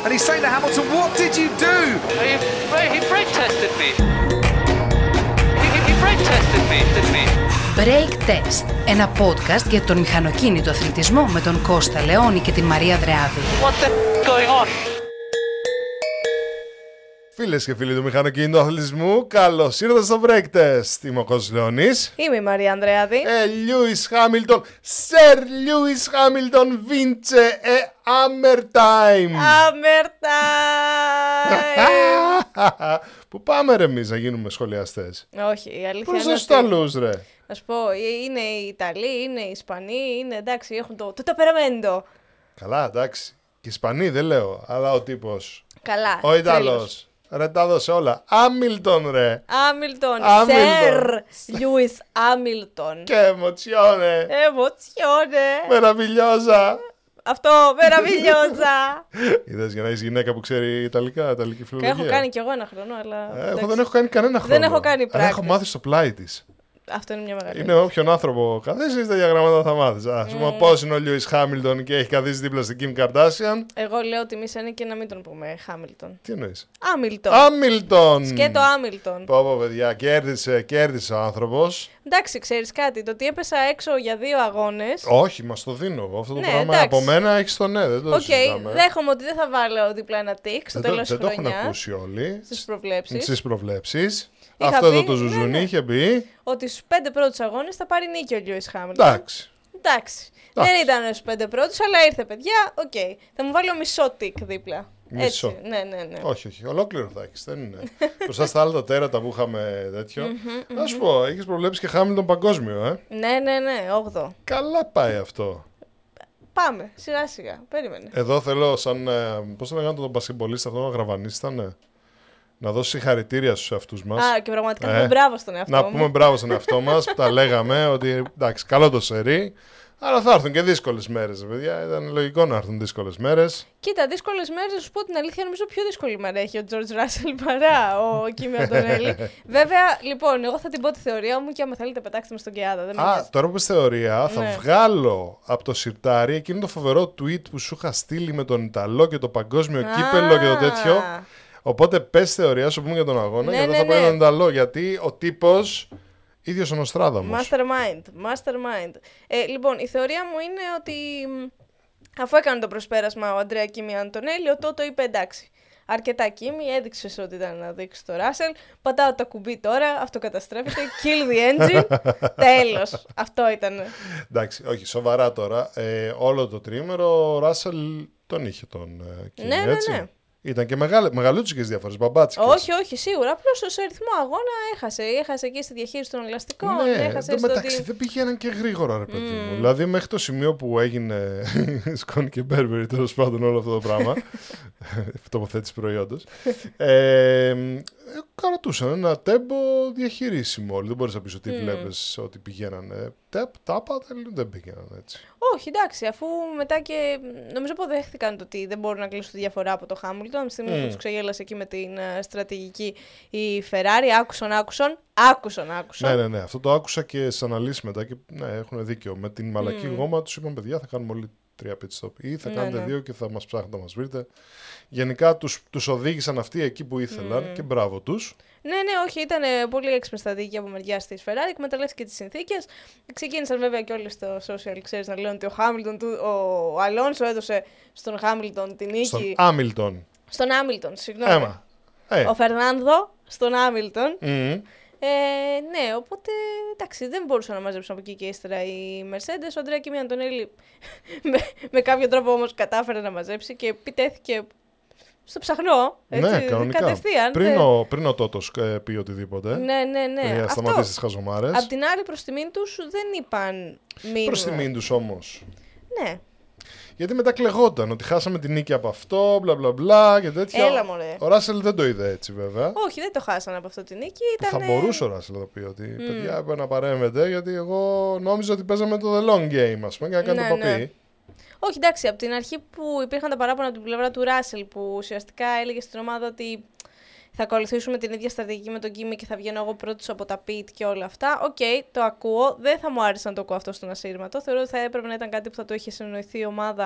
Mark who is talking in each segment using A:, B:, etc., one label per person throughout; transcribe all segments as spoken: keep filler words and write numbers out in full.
A: and he's saying to Hamilton, what did you do?
B: He, he brake tested me. He, he brake tested me, didn't he?
C: Brake Test, ένα podcast για τον μηχανοκίνητο αθλητισμό με τον Κώστα Λεόνη και την Μαρία Ανδρεάδη.
B: What the f- going on?
D: Φίλες και φίλοι του μηχανοκίνητου αθλητισμού, καλώς ήρθατε στο Brake Test. Είμαι ο Κώστας Λεόνης.
E: Είμαι η Μαρία Ανδρεάδη.
D: Ε, Λιούις Χάμιλτον, Σερ Λιούις Χάμιλτον, Βίντσε, ε, Hammer Time.
E: Hammer time!
D: Πού πάμε ρε εμείς να γίνουμε σχολιαστές?
E: Όχι, η αλήθεια
D: Προς
E: είναι
D: τους
E: ότι...
D: Ιταλούς ρε.
E: Να σου πω, είναι οι Ιταλοί, είναι οι Ισπανοί, είναι εντάξει, έχουν το, το ταπεραμέντο.
D: Καλά, εντάξει. Και Ισπανοί δεν λέω, αλλά ο τύπος.
E: Καλά.
D: Ο Ιταλός. Ρε τα δώσε όλα. Άμιλτον ρε.
E: Άμιλτον.
D: Hamilton.
E: Σερ Λιούις Άμιλτον.
D: Και εμοτσιόνε.
E: Εμοτσιόνε.
D: Μεραβιλιόζα.
E: Αυτό, μεραβιλιόζα.
D: Είδες για να είσαι γυναίκα που ξέρει Ιταλικά, Ιταλική φιλολογία.
E: Έχω κάνει κι εγώ ένα χρόνο, αλλά.
D: Ε, εγώ δεν έχω κάνει κανένα χρόνο.
E: Δεν έχω κάνει
D: Αλλά
E: πράκτης.
D: έχω μάθει στο πλάι της.
E: Αυτό είναι μια μεγάλη.
D: Είναι όποιον άνθρωπο καθίσει τέτοια γράμματα θα μάθεις. Ας πούμε
E: Mm.
D: πώς είναι ο Λιούις Χάμιλτον και έχει καθίσει δίπλα στην Κιμ Καρντάσιαν.
E: Εγώ λέω τιμή είναι και να μην τον πούμε Χάμιλτον.
D: Τι εννοείς?
E: Άμιλτον.
D: Άμιλτον!
E: Σκέτο Άμιλτον.
D: Πω πω παιδιά, κέρδισε, κέρδισε ο άνθρωπος.
E: Εντάξει, ξέρεις κάτι, το ότι έπεσα έξω για δύο αγώνες.
D: Όχι, μας το δίνω εγώ. Αυτό το
E: Ναι,
D: πράγμα
E: εντάξει.
D: από μένα έχεις το ναι, δεν το
E: Οκ,
D: συζητάμε.
E: δέχομαι ότι δεν θα βάλω δίπλα ένα τικ στο
D: Δεν το,
E: τέλος
D: δεν
E: της
D: το έχουν
E: χρονιάς.
D: ακούσει όλοι.
E: Στις προβλέψεις.
D: Στις προβλέψεις.
E: Είχα
D: Αυτό
E: πει,
D: εδώ το
E: ναι,
D: ζουζουνί
E: ναι.
D: είχε πει.
E: Ότι στους πέντε πρώτους αγώνες θα πάρει νίκη ο Λιούις Χάμιλτον.
D: Εντάξει.
E: Εντάξει.
D: Εντάξει.
E: Δεν ήταν στους πέντε πρώτους, αλλά ήρθε παιδιά. Οκ. Θα μου βάλω μισό τικ δίπλα.
D: Μισό.
E: Έτσι. Ναι, ναι, ναι.
D: Όχι, όχι. Ολόκληρο θα έχεις. Δεν είναι. Μπροστά στα άλλα τα τέρατα που είχαμε τέτοιο. Να σου πω, έχεις προβλέψει και Χάμιλτον παγκόσμιο, ε.
E: Ναι, ναι, ναι. όγδοο.
D: Καλά πάει αυτό.
E: Πάμε. Σιγά σιγά. Περίμενε.
D: Εδώ θέλω, σαν. Ε, πώς το λέγανε τον μπασκετμπολίστα, αυτό ο Γραβανής ήταν. Να δώσει συγχαρητήρια στους εαυτούς μας.
E: Α, και πραγματικά
D: Ε,
E: να πούμε μπράβο στον εαυτό
D: Να
E: μου.
D: πούμε μπράβο στον εαυτό μας που τα λέγαμε ότι εντάξει, καλό το σερί. Αλλά θα έρθουν και δύσκολες μέρες, παιδιά. Ήταν λογικό να έρθουν δύσκολες μέρες.
E: Κοίτα, δύσκολες μέρες, να σου πω την αλήθεια, νομίζω πιο δύσκολη μέρα έχει ο Τζορτζ Ράσελ παρά ο Κίμι Αντωνέλη. Βέβαια, λοιπόν, εγώ θα την πω τη θεωρία μου και άμα θέλετε πετάξτε με στον Κεάδα. Δεν με
D: Α,
E: νοιάζει.
D: τώρα που πες θεωρία, θα
E: Ναι.
D: βγάλω από το σιρτάρι εκείνο το φοβερό tweet που σου είχα στείλει με τον Ιταλό και το παγκόσμιο κύπελο και το τέτοιο. Οπότε πες θεωρία σου πούμε για τον αγώνα
E: Ναι,
D: και εδώ
E: ναι,
D: θα πω
E: ναι.
D: για τον Ιταλό. Γιατί ο τύπος, ίδιος ο Νοστράδαμος.
E: Mastermind, mastermind. Ε, λοιπόν, η θεωρία μου είναι ότι μ, αφού έκανε το προσπέρασμα ο Αντρέα Κίμι Αντωνέλη, ο Τότο είπε εντάξει. Αρκετά Κίμι, έδειξε ότι ήταν να δείξει το Ράσελ. Πατάω το κουμπί τώρα, αυτοκαταστρέφεται. Kill the engine. Τέλος. Αυτό ήταν.
D: Εντάξει, όχι, σοβαρά τώρα. Ε, όλο το τρίμερο ο Ράσελ τον είχε τον ε, Κίμι,
E: Ναι, ναι,
D: έτσι.
E: ναι.
D: Ήταν και μεγάλε, μεγαλούτσικες διαφορές, μπαμπάτσικες.
E: Όχι, όχι, σίγουρα. Απλώς σε ρυθμό αγώνα έχασε. Έχασε εκεί στη διαχείριση των ελαστικών.
D: Ναι,
E: έχασε
D: εν τω
E: στο
D: μεταξύ
E: ότι...
D: δεν πήγαιναν και γρήγορα, ρε παιδί μου. Δηλαδή, μέχρι το σημείο που έγινε Σκόνη και Μπέρμπερι, τέλος πάντων, όλο αυτό το πράγμα. Τοποθέτηση προϊόντος. ε, Καρατούσαν ένα τέμπο διαχειρίσιμο όλοι. Δεν μπορείς να πεις ότι
E: Mm.
D: βλέπεις ότι πηγαίνανε. Τέπ, τάπα, δεν πήγαιναν έτσι.
E: Όχι, εντάξει, αφού μετά και νομίζω αποδέχθηκαν το ότι δεν μπορούν να κλείσουν τη διαφορά από το Χάμιλτον. Από τη στιγμή
D: Mm.
E: που τους ξεγέλασε εκεί με την ε, στρατηγική η Ferrari, άκουσαν, άκουσαν, άκουσαν, άκουσαν.
D: Ναι, ναι, ναι. Αυτό το άκουσα και στις αναλύσεις μετά και ναι, έχουν δίκιο. Με την μαλακή
E: Mm.
D: γόμα τους είπαν παιδιά θα κάνουμε όλοι τρία pit stop ή θα
E: Ναι,
D: κάνετε
E: ναι.
D: δύο και θα μας ψάχνετε να μας βρείτε. Γενικά τους, τους οδήγησαν αυτοί εκεί που ήθελαν
E: Mm.
D: και μπράβο τους.
E: Ναι, ναι, όχι, ήταν ε, πολύ έξυπνη στρατηγική από μεριά τη Ferrari, εκμεταλλεύτηκε τις συνθήκες. Ξεκίνησαν βέβαια και όλοι στο social, ξέρεις, να λένε ότι ο Χάμιλτον, του- ο Αλόνσο έδωσε στον Χάμιλτον την νίκη.
D: Στον Άμιλτον.
E: Στον Άμιλτον, συγγνώμη.
D: Έμα. Ε.
E: Ο Φερνάνδο στον Άμιλτον.
D: Mm.
E: Ε, ναι, οπότε εντάξει, δεν μπορούσαν να μαζέψουν από εκεί και ύστερα οι Mercedes. Ο Αντρέα Κίμι Αντωνέλη με, με κάποιο τρόπο όμως κατάφερε να μαζέψει και επιτέθηκε στο ψαχνό. Έτσι,
D: Ναι, κανονικά.
E: κατευθείαν.
D: Πριν
E: δεν-
D: ο, πριν ο Τότος ε, πει οτιδήποτε.
E: Ναι, ναι, ναι.
D: Για να
E: Αυτό.
D: σταματήσει τις χαζομάρες.
E: Απ' την άλλη, προς τιμήν τους δεν είπαν μήνυμα.
D: Προς τιμήν τους όμως.
E: Ναι.
D: Γιατί μετά κλεγόταν ότι χάσαμε την νίκη από αυτό, μπλα μπλα μπλα και τέτοια.
E: Έλα, μωρέ.
D: Ο Ράσελ δεν το είδε έτσι βέβαια.
E: Όχι, δεν το χάσαν από αυτό τη νίκη. Ήταν...
D: Θα μπορούσε ο Ράσελ να το πει ότι παιδιά έπρεπε να παρέμβετε γιατί εγώ νόμιζα ότι παίζαμε το the long game, ας πούμε, και να κάνει
E: Ναι,
D: το παπί.
E: ναι. Όχι, εντάξει, από την αρχή που υπήρχαν τα παράπονα από την πλευρά του Ράσελ, που ουσιαστικά έλεγε στην ομάδα ότι θα ακολουθήσουμε την ίδια στρατηγική με τον Κίμι και θα βγαίνω εγώ πρώτος από τα πιτ και όλα αυτά. Οκ, okay, το ακούω. Δεν θα μου άρεσε να το ακούω αυτό στον ασύρματο. Θεωρώ ότι θα έπρεπε να ήταν κάτι που θα το είχε συνοηθεί η ομάδα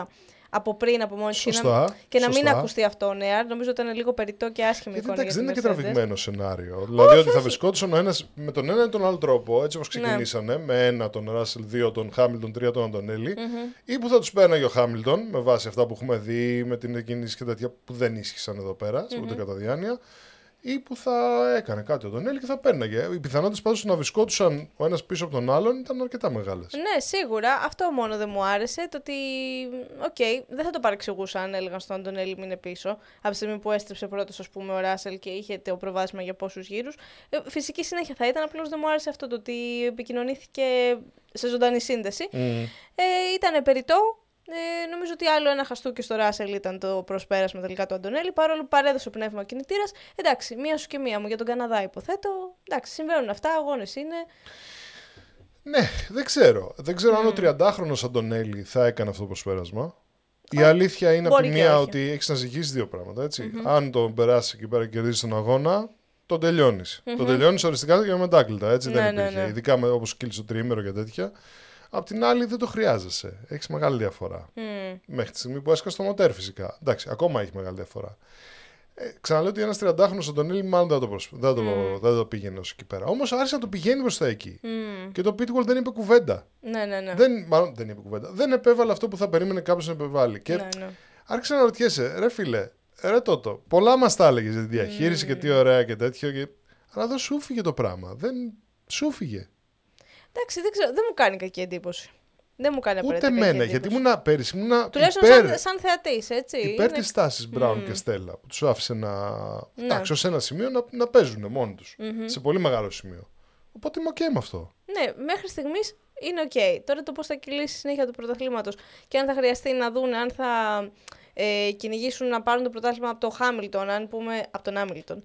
E: από πριν από μόνη
D: σωστά,
E: και, να, και να
D: σωστά.
E: μην ακουστεί αυτό ο Νέαρ. Νομίζω ότι ήταν λίγο περιττό και άσχημη
D: Γιατί
E: εικόνα.
D: εντάξει, δεν είναι και
E: Mercedes.
D: τραβηγμένο σενάριο. Δηλαδή ότι θα βρισκόντουσαν ο ένας με τον ένα ή τον άλλο τρόπο, έτσι όπως ξεκινήσανε, ναι. με ένα τον Ράσελ, δύο τον Χάμιλτον, τρία τον Αντωνέλη, mm-hmm. ή που θα τους πέρναγε ο Χάμιλτον με βάση αυτά που έχουμε δει, με την εκκίνηση και τέτοια που δεν ίσχυσαν εδώ πέρα, mm-hmm. ούτε κατά διάνοια. Ή που θα έκανε κάτι ο Ντονέλη και θα πέρναγε. Οι πιθανότητες πάντως να βρισκόντουσαν ο ένας πίσω από τον άλλον ήταν αρκετά μεγάλες.
E: Ναι, σίγουρα. Αυτό μόνο δεν μου άρεσε. Το ότι. Οκ, okay, δεν θα το παρεξηγούσα αν έλεγαν στον Αντωνέλη μείνε πίσω. Από τη στιγμή που έστρεψε πρώτος, ας πούμε, ο Ράσελ και είχε το προβάδισμα για πόσους γύρους. Φυσική συνέχεια θα ήταν. Απλώς δεν μου άρεσε αυτό το ότι επικοινωνήθηκε σε ζωντανή σύνδεση. Mm. Ε, ήταν περιττό. Ε, νομίζω ότι άλλο ένα χαστούκι στο Ράσελ ήταν το προσπέρασμα τελικά του Αντωνέλη, παρόλο που παρέδωσε ο πνεύμα κινητήρας. Εντάξει, μία σου και μία μου για τον Καναδά υποθέτω. Εντάξει, συμβαίνουν αυτά, αγώνες είναι.
D: Ναι, δεν ξέρω. Δεν ξέρω mm. αν ο τριαντάχρονος Αντωνέλη θα έκανε αυτό το προσπέρασμα. Η αλήθεια είναι από τη μία ότι έχεις να ζυγίσεις δύο πράγματα. Έτσι. Mm-hmm. Αν τον περάσει εκεί πέρα και κερδίσει τον αγώνα, τον τελειώνεις. Mm-hmm. Τον τελειώνεις οριστικά και με μετάκλητα. Έτσι ναι, δεν υπήρχε. Ναι, ναι. Ειδικά όπως κύλησε το τριήμερο και τέτοια. Απ' την άλλη δεν το χρειάζεσαι. Έχεις μεγάλη διαφορά. Mm. Μέχρι τη στιγμή που έσκασε το μοτέρ φυσικά. Εντάξει, ακόμα έχει μεγάλη διαφορά. Ε, ξαναλέω ότι ένας τριαντάχρονος Αντωνέλη μάλλον δεν το, προσ... δεν το, mm. δεν το πήγαινε ως εκεί πέρα. Όμως άρχισε να το πηγαίνει προς τα εκεί. Mm. Και το Pitbull δεν είπε κουβέντα.
E: Ναι, ναι, ναι.
D: Δεν, μάλλον δεν είπε κουβέντα. Δεν επέβαλε αυτό που θα περίμενε κάποιος να επεβάλει. Και
E: ναι, ναι.
D: άρχισε να ρωτιέσαι, ρε φίλε, ρε τότο, πολλά μας τα έλεγες για τη διαχείριση mm. και τι ωραία και τέτοιο. Και... Αλλά δεν σου φύγε το πράγμα. Δεν σου φύγε.
E: Εντάξει, δεν ξέρω, δεν μου κάνει κακή εντύπωση. Δεν μου κάνει απαραίτητα
D: κακή
E: εντύπωση.
D: Ούτε εμένα, γιατί ήμουν πέρυσι. Ήμουν
E: τουλάχιστον
D: υπέρ,
E: σαν, σαν θεατής, έτσι.
D: Υπέρ
E: είναι...
D: της τάσης Μπράουν mm. και Στέλλα, που τους άφησε να.
E: Ναι.
D: Εντάξει, ως ένα σημείο να, να παίζουν μόνοι τους. Mm-hmm. Σε πολύ μεγάλο σημείο. Οπότε είμαι οκ okay με αυτό.
E: Ναι, μέχρι στιγμής είναι οκ. Okay. Τώρα το πώς θα κυλήσει η συνέχεια του πρωταθλήματος και αν θα χρειαστεί να δουν αν θα. Ε, κυνηγήσουν να πάρουν το πρωτάθλημα από τον Χάμιλτον, αν πούμε. Από τον Άμιλτον.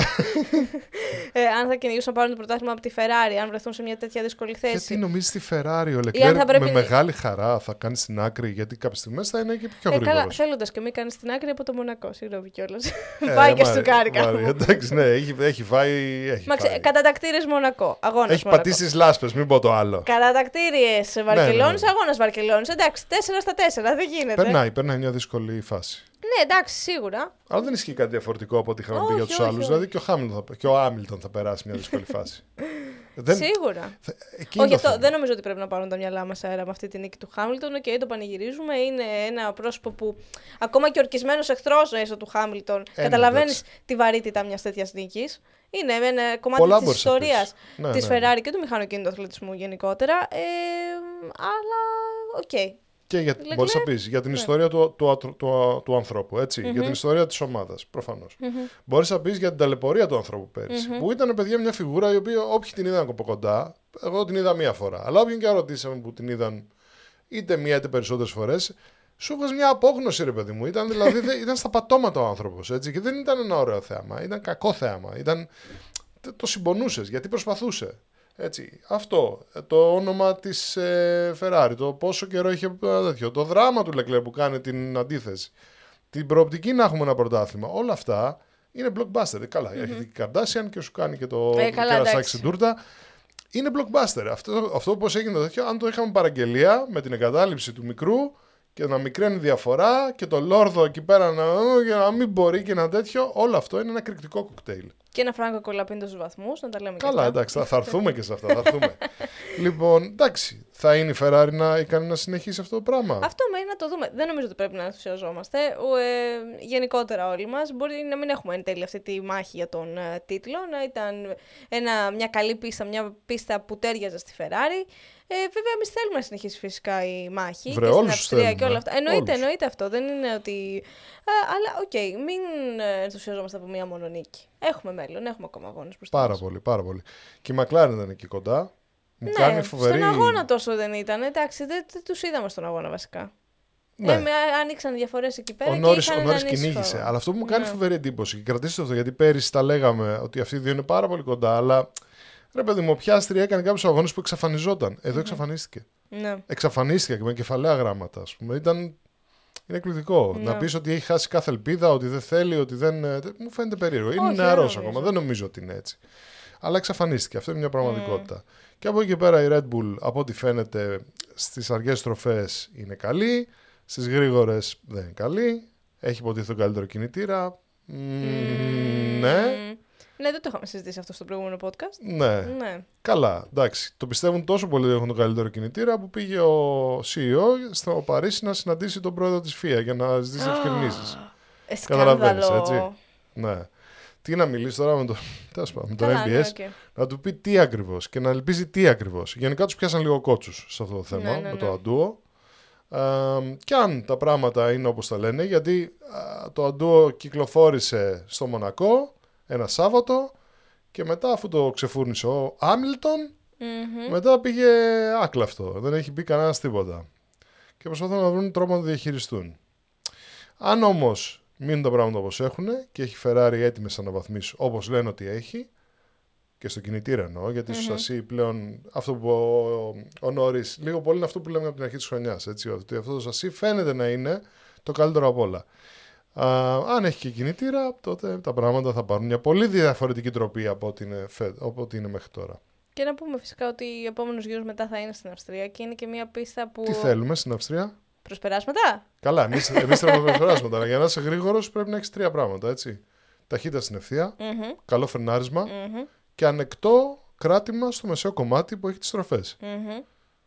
E: ε, αν θα κυνηγήσουν να πάρουν το πρωτάθλημα από τη Φεράρι, αν βρεθούν σε μια τέτοια δύσκολη θέση.
D: Γιατί νομίζεις τη Φεράρι, ο Λεκλέρ πρέπει... με μεγάλη χαρά θα κάνει στην άκρη, γιατί κάποιες στιγμές θα είναι και πιο
E: ε,
D: γρήγορος.
E: Καλά, θέλοντας και μην κάνει στην άκρη από το Μονακό, συγγνώμη κιόλας. Πάει και στο κάρικα.
D: Εντάξει, ναι, έχει, έχει φάει. Έχει φάει.
E: Κατατακτήρες Μονακό. Αγώνας
D: έχει
E: Μονακό.
D: πατήσει τις λάσπες, μην πω το άλλο.
E: Κατατακτήριες Βαρκελόνης, ναι, ναι, ναι. Αγώνας Βαρκελόνης. Εντάξει, τέσσερα στα τέσσερα, δεν γίνεται.
D: Περνάει, περνάει μια δύσκολη φάση.
E: Ναι, εντάξει, σίγουρα.
D: Αλλά δεν ισχύει κάτι διαφορετικό από ό,τι είχαμε πει για τους άλλους. Δηλαδή και ο, Χάμιλτον θα, και ο Άμιλτον θα περάσει μια δύσκολη φάση. δεν...
E: Σίγουρα.
D: Θα...
E: Όχι, αυτό, δεν νομίζω ότι πρέπει να πάρουν τα μυαλά μας αέρα με αυτή τη νίκη του Χάμιλτον. Και okay, το πανηγυρίζουμε. Είναι ένα πρόσωπο που ακόμα και ορκισμένος εχθρός έστω του Χάμιλτον. Καταλαβαίνεις τη βαρύτητα μιας τέτοιας νίκης. Είναι ένα κομμάτι πολλά της ιστορίας ναι, της ναι, Ferrari ναι. και του μηχανοκίνητου αθλητισμού γενικότερα. Ε, αλλά, οκ. Okay.
D: Και για, μπορείς να πεις για την ναι. ιστορία του, του, του, του, του ανθρώπου, έτσι, mm-hmm. για την ιστορία της ομάδας, προφανώς. Mm-hmm. Μπορείς να πεις για την ταλαιπωρία του ανθρώπου πέρυσι, mm-hmm. που ήταν, παιδιά, μια φιγούρα η οποία όποιοι την είδαν από κοντά, εγώ την είδα μία φορά, αλλά όποιον και ρωτήσαμε που την είδαν είτε μία είτε περισσότερες φορές, σου βγάζει μια απόγνωση, ρε παιδί μου. Ήταν, δηλαδή, ήταν στα πατώματα ο άνθρωπος, έτσι, και δεν ήταν ένα ωραίο θέαμα, ήταν κακό θέαμα. Ήταν, το συμπονούσες, γιατί προσπαθούσε. Έτσι, αυτό, το όνομα της ε, Ferrari, το πόσο καιρό είχε τέτοιο, το δράμα του Leclerc που κάνει την αντίθεση, την προοπτική να έχουμε ένα πρωτάθλημα, όλα αυτά είναι blockbuster. Καλά, mm-hmm. έρχεται η Kardashian και σου κάνει και το
E: ε,
D: κερασάκι στην τούρτα. Είναι blockbuster. Αυτό, αυτό πώς έγινε τέτοιο, αν το είχαμε παραγγελία με την εγκατάλειψη του μικρού και να μικραίνει διαφορά και το λόρδο εκεί πέρα να, για να μην μπορεί και ένα τέτοιο, όλο αυτό είναι ένα εκρηκτικό κοκτέιλ.
E: Και ένα Φράγκο Κολαπίντο στους βαθμούς, να τα λέμε και
D: καλά,
E: αυτά.
D: εντάξει, θα, θα έρθουμε και σε αυτά. Θα έρθουμε. Λοιπόν, εντάξει, θα είναι η Ferrari να ικανή να συνεχίσει αυτό το πράγμα.
E: Αυτό μένει να το δούμε. Δεν νομίζω ότι πρέπει να ενθουσιαζόμαστε. Ε, γενικότερα όλοι μας. Μπορεί να μην έχουμε εν τέλει αυτή τη μάχη για τον ε, τίτλο, να ήταν ένα, μια καλή πίστα, μια πίστα που τέριαζε στη Ferrari. Ε, βέβαια, εμείς θέλουμε να συνεχίσει φυσικά η μάχη.
D: Βρε,
E: και στην
D: Αυστρία
E: θέλουμε. Και όλα αυτά. Εννοείται,
D: όλους.
E: εννοείται αυτό. Δεν είναι ότι. Ε, αλλά, οκ, okay, μην ενθουσιαζόμαστε από μία μόνο νίκη. Έχουμε μέλλον, έχουμε ακόμα αγώνες μπροστά μας.
D: Πάρα πολύ, πάρα πολύ. Και η McLaren ήταν εκεί κοντά. Μου
E: ναι,
D: κάνει φοβερή.
E: Στον αγώνα τόσο δεν ήταν. Εντάξει, δεν, δεν τους είδαμε στον αγώνα βασικά. Ναι. Ε, με, άνοιξαν διαφορές εκεί πέρα. Ο
D: Νόρις κυνήγησε. Αλλά αυτό που μου κάνει ναι. φοβερή εντύπωση. Και κρατήστε αυτό, γιατί πέρυσι τα λέγαμε ότι αυτοί οι δύο είναι πάρα πολύ κοντά. Αλλά ρε παιδί μου, ο Πιάστρι έκανε κάποιους αγώνες που εξαφανιζόταν. Εδώ mm-hmm. εξαφανίστηκε.
E: Ναι.
D: Εξαφανίστηκε και με κεφαλαία γράμματα, ας πούμε. Ήταν. Είναι εκπληκτικό. Ναι. Να πεις ότι έχει χάσει κάθε ελπίδα, ότι δεν θέλει, ότι δεν. Μου φαίνεται περίεργο. Είναι νεαρός ακόμα. Δεν νομίζω ότι είναι έτσι. Αλλά εξαφανίστηκε. Αυτό είναι μια πραγματικότητα. Mm. Και από εκεί και πέρα η Red Bull, από ό,τι φαίνεται στις αργές στροφές, είναι καλή. Στις γρήγορες δεν είναι καλή. Έχει υποτίθεται τον καλύτερο κινητήρα. Mm, mm. Ναι.
E: Ναι, δεν το είχαμε συζητήσει αυτό στο προηγούμενο podcast.
D: Ναι.
E: ναι.
D: Καλά, εντάξει. Το πιστεύουν τόσο πολύ ότι έχουν τον καλύτερο κινητήρα που πήγε ο σι ι ο στο Παρίσι να συναντήσει τον πρόεδρο της φι άι για να ζητήσει ευκρινήσεις.
E: Ε,
D: Καταλαβαίνεις, έτσι. Ναι. Τι να μιλήσει τώρα με, το, με τον εμ μπι ες, ναι, okay. να του πει τι ακριβώς και να ελπίζει τι ακριβώς. Γενικά τους πιάσαν λίγο κότσους σε αυτό το θέμα, ναι, ναι, με το ναι. Αντούο. Ε, και αν τα πράγματα είναι όπως τα λένε, γιατί α, το Αντούο κυκλοφόρησε στο Μονακό ένα Σάββατο και μετά αφού το ξεφούρνησε ο Άμιλτον, mm-hmm. μετά πήγε άκλαυτο. Δεν έχει πει κανένας τίποτα. Και προσπαθούν να βρουν τρόπο να το διαχειριστούν. Αν όμως μείνουν τα πράγματα όπως έχουν και έχει Ferrari έτοιμες αναβαθμίσεις όπως λένε ότι έχει, και στο κινητήρα εννοώ, γιατί mm-hmm. στο σασί πλέον αυτό που ο, ο Νόρις, λίγο πολύ είναι αυτό που λέμε από την αρχή της χρονιάς, έτσι, ότι αυτό το σασί φαίνεται να είναι το καλύτερο από όλα. Α, αν έχει και κινητήρα, τότε τα πράγματα θα πάρουν μια πολύ διαφορετική τροπή από ό,τι είναι, από ό,τι είναι μέχρι τώρα.
E: Και να πούμε φυσικά ότι ο επόμενος γύρος μετά θα είναι στην Αυστρία και είναι και μια πίστα που...
D: Τι θέλουμε στην Αυστρία?
E: Προσπεράσματα.
D: Καλά, εμείς, εμείς θέλουμε προσπεράσματα, αλλά για να είσαι γρήγορος πρέπει να έχεις τρία πράγματα, έτσι. Ταχύτητα στην ευθεία, mm-hmm. καλό φρενάρισμα mm-hmm. και ανεκτό κράτημα στο μεσαίο κομμάτι που έχει τις στροφές.
E: Mm-hmm.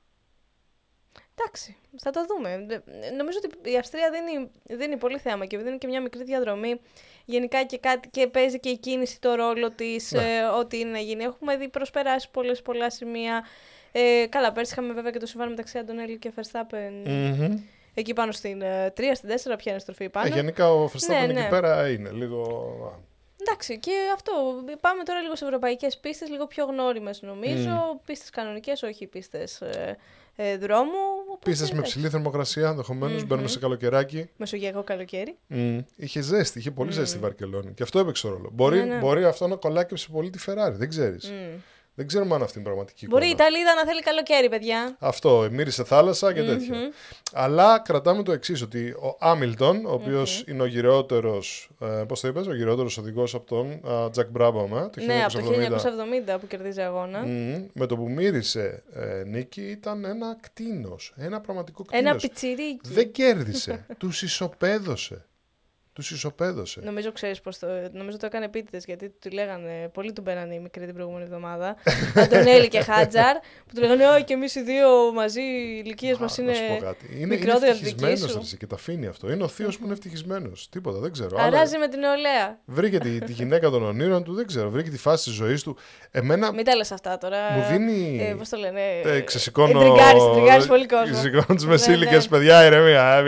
E: Εντάξει, θα το δούμε. Νομίζω ότι η Αυστρία δίνει, δίνει πολύ θέμα και επειδή είναι και μια μικρή διαδρομή, γενικά και, κάτι, και παίζει και η κίνηση το ρόλο της, ναι. ε, ό,τι είναι να γίνει. Έχουμε δει προσπεράσει πολλές, πολλά σημεία. Ε, καλά, πέρσι είχαμε βέβαια και το συμβάν μεταξύ Αντωνέλη και Verstappen. Mm-hmm. Εκεί πάνω στην uh, τρία, στην τέσσερα, ποια είναι η στροφή πάνω.
D: Ε, γενικά ο Verstappen ναι, εκεί ναι. πέρα είναι λίγο...
E: Εντάξει, και αυτό. Πάμε τώρα λίγο σε ευρωπαϊκές πίστες, λίγο πιο γνώριμες νομίζω. Mm. Πίστες κανονικές, όχι πίστες ε, ε, δρόμου.
D: Πίστες με ψηλή θερμοκρασία, ενδεχομένως. Mm-hmm. Μπαίνουμε σε καλοκαιράκι.
E: Μεσογειακό καλοκαίρι.
D: Mm. Είχε ζέστη, είχε πολύ mm. ζέστη η Βαρκελόνη. Και αυτό έπαιξε ρόλο. Μπορεί, ναι, ναι. μπορεί αυτό να κολλάκεψε πολύ τη Ferrari, δεν ξέρεις. Mm. Δεν ξέρουμε αν αυτή είναι πραγματική εικόνα.
E: Μπορεί η Ιταλίδα να θέλει καλοκαίρι, παιδιά.
D: Αυτό, μύρισε θάλασσα και τέτοια. Mm-hmm. Αλλά κρατάμε το εξής, ότι ο Άμιλτον, ο οποίος mm-hmm. είναι ο γυρεότερος, ε, πώς το είπες, ο γυρεότερος οδηγός από τον Τζακ Μπράμπαμ, ε, το
E: ναι, από το χίλια εννιακόσια εβδομήντα που κερδίζει αγώνα.
D: Mm, με το που μύρισε ε, νίκη ήταν ένα κτήνος, ένα πραγματικό κτήνος.
E: Ένα πιτσιρίκι.
D: Δεν κέρδισε, τους ισοπαίδωσε. Τους ισοπαίδωσε.
E: Νομίζω ξέρεις πώς το. Νομίζω το έκανε επίτηδες γιατί του λέγανε. Πολλοί του μπαίνανε η μικρή την προηγούμενη εβδομάδα. Αντωνέλη και Χάτζαρ. Που του λέγανε Ω και εμείς οι δύο μαζί οι ηλικίες μας είναι.
D: Είναι, είναι ευτυχισμένος και τα αφήνει αυτό. Είναι ο θείος mm-hmm. που είναι ευτυχισμένος. Τίποτα, δεν ξέρω.
E: Αράζει
D: αλλά...
E: με την νεολαία.
D: Βρήκε τη, τη γυναίκα των ονείρων του, δεν ξέρω. Βρήκε τη φάση της ζωής του. Εμένα.
E: Μην τα λες αυτά τώρα.
D: Μου δίνει.
E: Ε, πώς το λένε.
D: Ε, ξεσηκώνω.
E: Τριγκάρεις πολύ κόσμο.
D: Ξεσηκώνω τους μεσήλικες παιδιά, ηρεμία.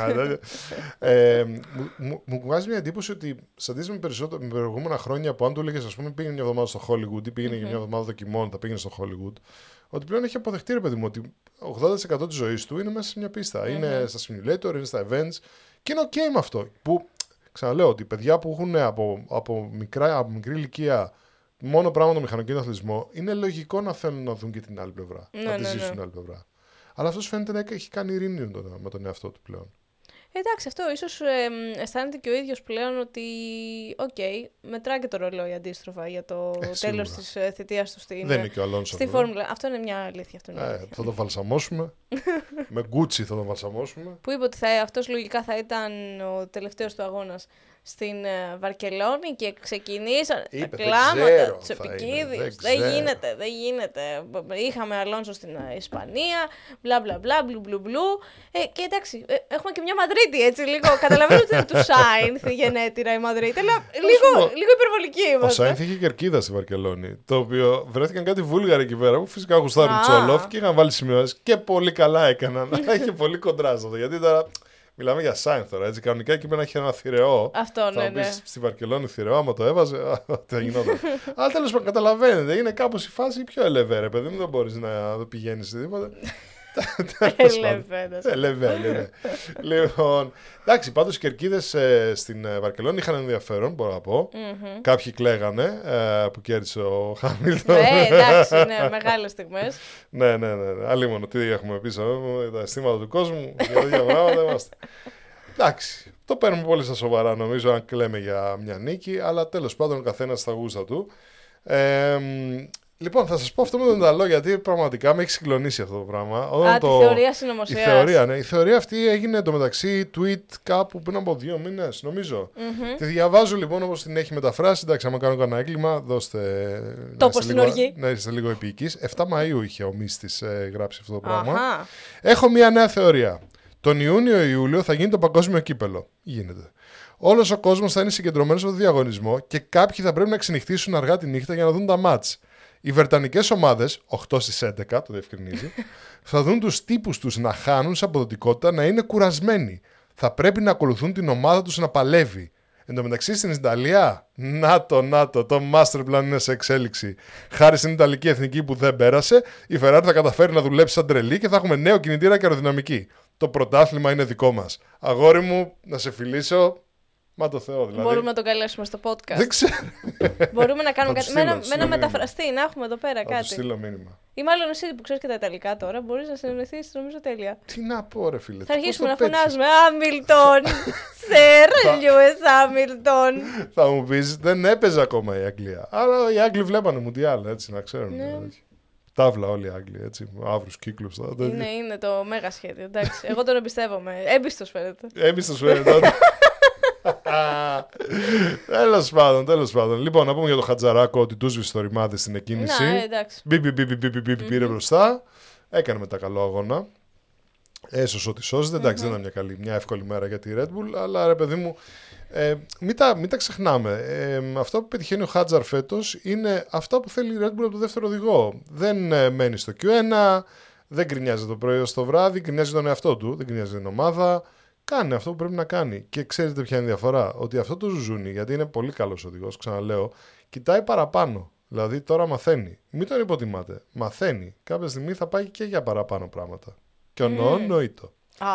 D: Μου βγάζει μια εντύπωση ότι σε αντίθεση με, με προηγούμενα χρόνια που αν του έλεγες, ας πούμε, πήγαινε μια εβδομάδα στο Hollywood ή πήγαινε mm-hmm. μια εβδομάδα δοκιμών, θα πήγαινε στο Hollywood, ότι πλέον έχει αποδεχτεί, ρε παιδί μου, ότι ογδόντα τοις εκατό της ζωής του είναι μέσα σε μια πίστα. Mm-hmm. Είναι στα simulator, είναι στα events και είναι ok με αυτό. Που ξαναλέω ότι παιδιά που έχουν από, από, μικρά, από μικρή ηλικία μόνο πράγμα το μηχανοκίνητο αθλητισμό, είναι λογικό να θέλουν να δουν και την άλλη πλευρά. Mm-hmm. Να τη ζήσουν την άλλη πλευρά. Αλλά αυτό φαίνεται να έχει κάνει ειρήνη με τον εαυτό του πλέον.
E: Εντάξει, αυτό ίσως ε, αισθάνεται και ο ίδιος πλέον ότι, οκ, okay, μετρά και το ρολόι αντίστροφα για το ε, τέλος της ε, θητείας του στην,
D: Δεν είναι και ο Αλόνσο,
E: στη Φόρμουλα. Αυτό είναι μια αλήθεια. Αυτό είναι
D: ε,
E: αλήθεια.
D: Θα τον βαλσαμώσουμε. Με γκούτσι θα τον βαλσαμώσουμε.
E: Που είπε ότι θα, αυτός λογικά θα ήταν ο τελευταίος του αγώνας στην uh, Βαρκελόνη και ξεκινήσαν τα κλάματα, τους επικίδιους. Δεν, δεν γίνεται, δεν γίνεται. Είχαμε Αλόνσο στην uh, Ισπανία, μπλα μπλα μπλα, μπλου μπλου μπλου. Ε, και εντάξει, ε, έχουμε και μια Μαδρίτη, έτσι λίγο. Καταλαβαίνω ότι του Σάινθ γενέτειρα η Μαδρίτη, αλλά λίγο, λίγο υπερβολική είμαστε.
D: Ο Σάινθ είχε κερκίδα στη Βαρκελόνη, το οποίο βρέθηκαν κάτι Βούλγαροι εκεί πέρα που φυσικά γουστάρουν Τσόλοφ και είχαν βάλει σημειώσεις και πολύ καλά έκαναν. Είχε πολύ κοντρά αυτό, γιατί τώρα. Μιλάμε για Σάινθ τώρα, έτσι. Κανονικά εκεί πέρα είχε ένα θηρεό.
E: Αυτό, ναι, ναι.
D: Στη Βαρκελόνη θηρεό, άμα το έβαζε, τι θα γινόταν. Αλλά τέλος πάντων, καταλαβαίνετε, είναι κάπως η φάση πιο ελεύθερη, ρε παιδί μου, δεν μπορείς να πηγαίνεις σε τίποτα. Ελεύθερη. Λοιπόν, εντάξει, πάντως οι κερκίδες στην Βαρκελόνη είχαν ενδιαφέρον, μπορώ να πω. Κάποιοι κλαίγανε που κέρδισε ο Χάμιλτον.
E: Ναι, εντάξει, είναι μεγάλες στιγμές.
D: Ναι, ναι, ναι. Αλλήμον, τι έχουμε πίσω, τα αισθήματα του κόσμου, για τέτοια πράγματα είμαστε. Εντάξει, το παίρνουμε πολύ στα σοβαρά νομίζω αν κλαίμε για μια νίκη, αλλά τέλος πάντων ο καθένας στα γούστα του. Λοιπόν, θα σας πω αυτό με τον Ιταλό, γιατί πραγματικά με έχει συγκλονίσει αυτό το πράγμα.
E: Α,
D: το...
E: τη θεωρία συνωμοσίας.
D: Η θεωρία, ναι. Η θεωρία αυτή έγινε εντωμεταξύ tweet κάπου πριν από δύο μήνες, νομίζω.
E: Mm-hmm.
D: Τη διαβάζω λοιπόν όπως την έχει μεταφράσει. Εντάξει, άμα κάνω κανένα έγκλημα, δώστε.
E: Τόπο στην οργή.
D: Να είστε λίγο επίοικείς. εφτά Μαΐου είχε ο Μίστης ε, γράψει αυτό το πράγμα.
E: Αχα.
D: Έχω μια νέα θεωρία. Τον Ιούνιο-Ιούλιο θα γίνει το παγκόσμιο κύπελο. Γίνεται. Όλος ο κόσμος θα είναι συγκεντρωμένος στο διαγωνισμό και κάποιοι θα πρέπει να ξενυχτήσουν αργά τη νύχτα για να δουν τα μάτς. Οι βρετανικές ομάδες, οκτώ στις έντεκα, το διευκρινίζει, θα δουν τους τύπους τους να χάνουν σε αποδοτικότητα, να είναι κουρασμένοι. Θα πρέπει να ακολουθούν την ομάδα τους να παλεύει. Εν τω μεταξύ στην Ιταλία, να το, να το, το master plan είναι σε εξέλιξη. Χάρη στην Ιταλική εθνική που δεν πέρασε, η Ferrari θα καταφέρει να δουλέψει σαν τρελή και θα έχουμε νέο κινητήρα και αεροδυναμική. Το πρωτάθλημα είναι δικό μας. Αγόρι μου, να σε φιλήσω. Μα το Θεό, δηλαδή.
E: Μπορούμε να το καλέσουμε στο podcast.
D: Δεν ξέρω.
E: Μπορούμε να κάνουμε
D: Θα
E: κάτι.
D: του
E: Με ένα,
D: στείλω,
E: με ένα
D: στείλω
E: μεταφραστή, να έχουμε εδώ πέρα
D: Θα του
E: κάτι.
D: στείλω μήνυμα.
E: Ή μάλλον εσύ που ξέρει και τα Ιταλικά τώρα, μπορεί να συνεννοηθεί, νομίζω τέλεια.
D: Τι να πω, ρε φίλε.
E: Θα αρχίσουμε να
D: πώς το πέτυχες?
E: φωνάζουμε Άμιλτον! Σερ Λιούις Άμιλτον!
D: Θα μου πεις, δεν έπαιζε ακόμα η Αγγλία. Αλλά οι Άγγλοι βλέπανε Μουντιάλ, έτσι να ξέρουν.
E: Ναι.
D: Τάβλα όλοι οι Άγγλοι, έτσι. Αύρους κύκλους.
E: Είναι, είναι το μέγα σχέδιο. Εντάξει, εγώ τον εμπιστεύομαι. Έμπιστος φαίνεται.
D: Έμπιστος φαίνεται τότε. Τέλος πάντων, τέλος πάντων. Λοιπόν, να πούμε για το Χατζαράκο ότι του σβήσε το ρημάδι στην εκκίνηση.
E: Να, εντάξει.
D: Μπιπι, μπιπι, μπιπι, μπιπι, πήρε μπροστά. Έκανε μετά καλό αγώνα. Έσωσε ό,τι σώζεται. Εντάξει, δεν ήταν μια καλή, μια εύκολη μέρα για τη Red Bull, αλλά ρε παιδί μου, ε, μην, τα, μην τα ξεχνάμε. Ε, αυτό που πετυχαίνει ο Χάτζαρ φέτος είναι αυτά που θέλει η Red Bull από το δεύτερο οδηγό. Δεν ε, μένει στο κιου ένα, δεν γκρινιάζει το πρωί ως το βράδυ, γκρινιάζει τον εαυτό του, δεν γκρινιάζει την ομάδα. Κάνει αυτό που πρέπει να κάνει. Και ξέρετε ποια είναι η διαφορά? Ότι αυτό το ζουζούνι, γιατί είναι πολύ καλός οδηγός, ξαναλέω, κοιτάει παραπάνω. Δηλαδή τώρα μαθαίνει. Μην τον υποτιμάτε. Μαθαίνει. Κάποια στιγμή θα πάει και για παραπάνω πράγματα. Και ονονοήτο.
E: Α,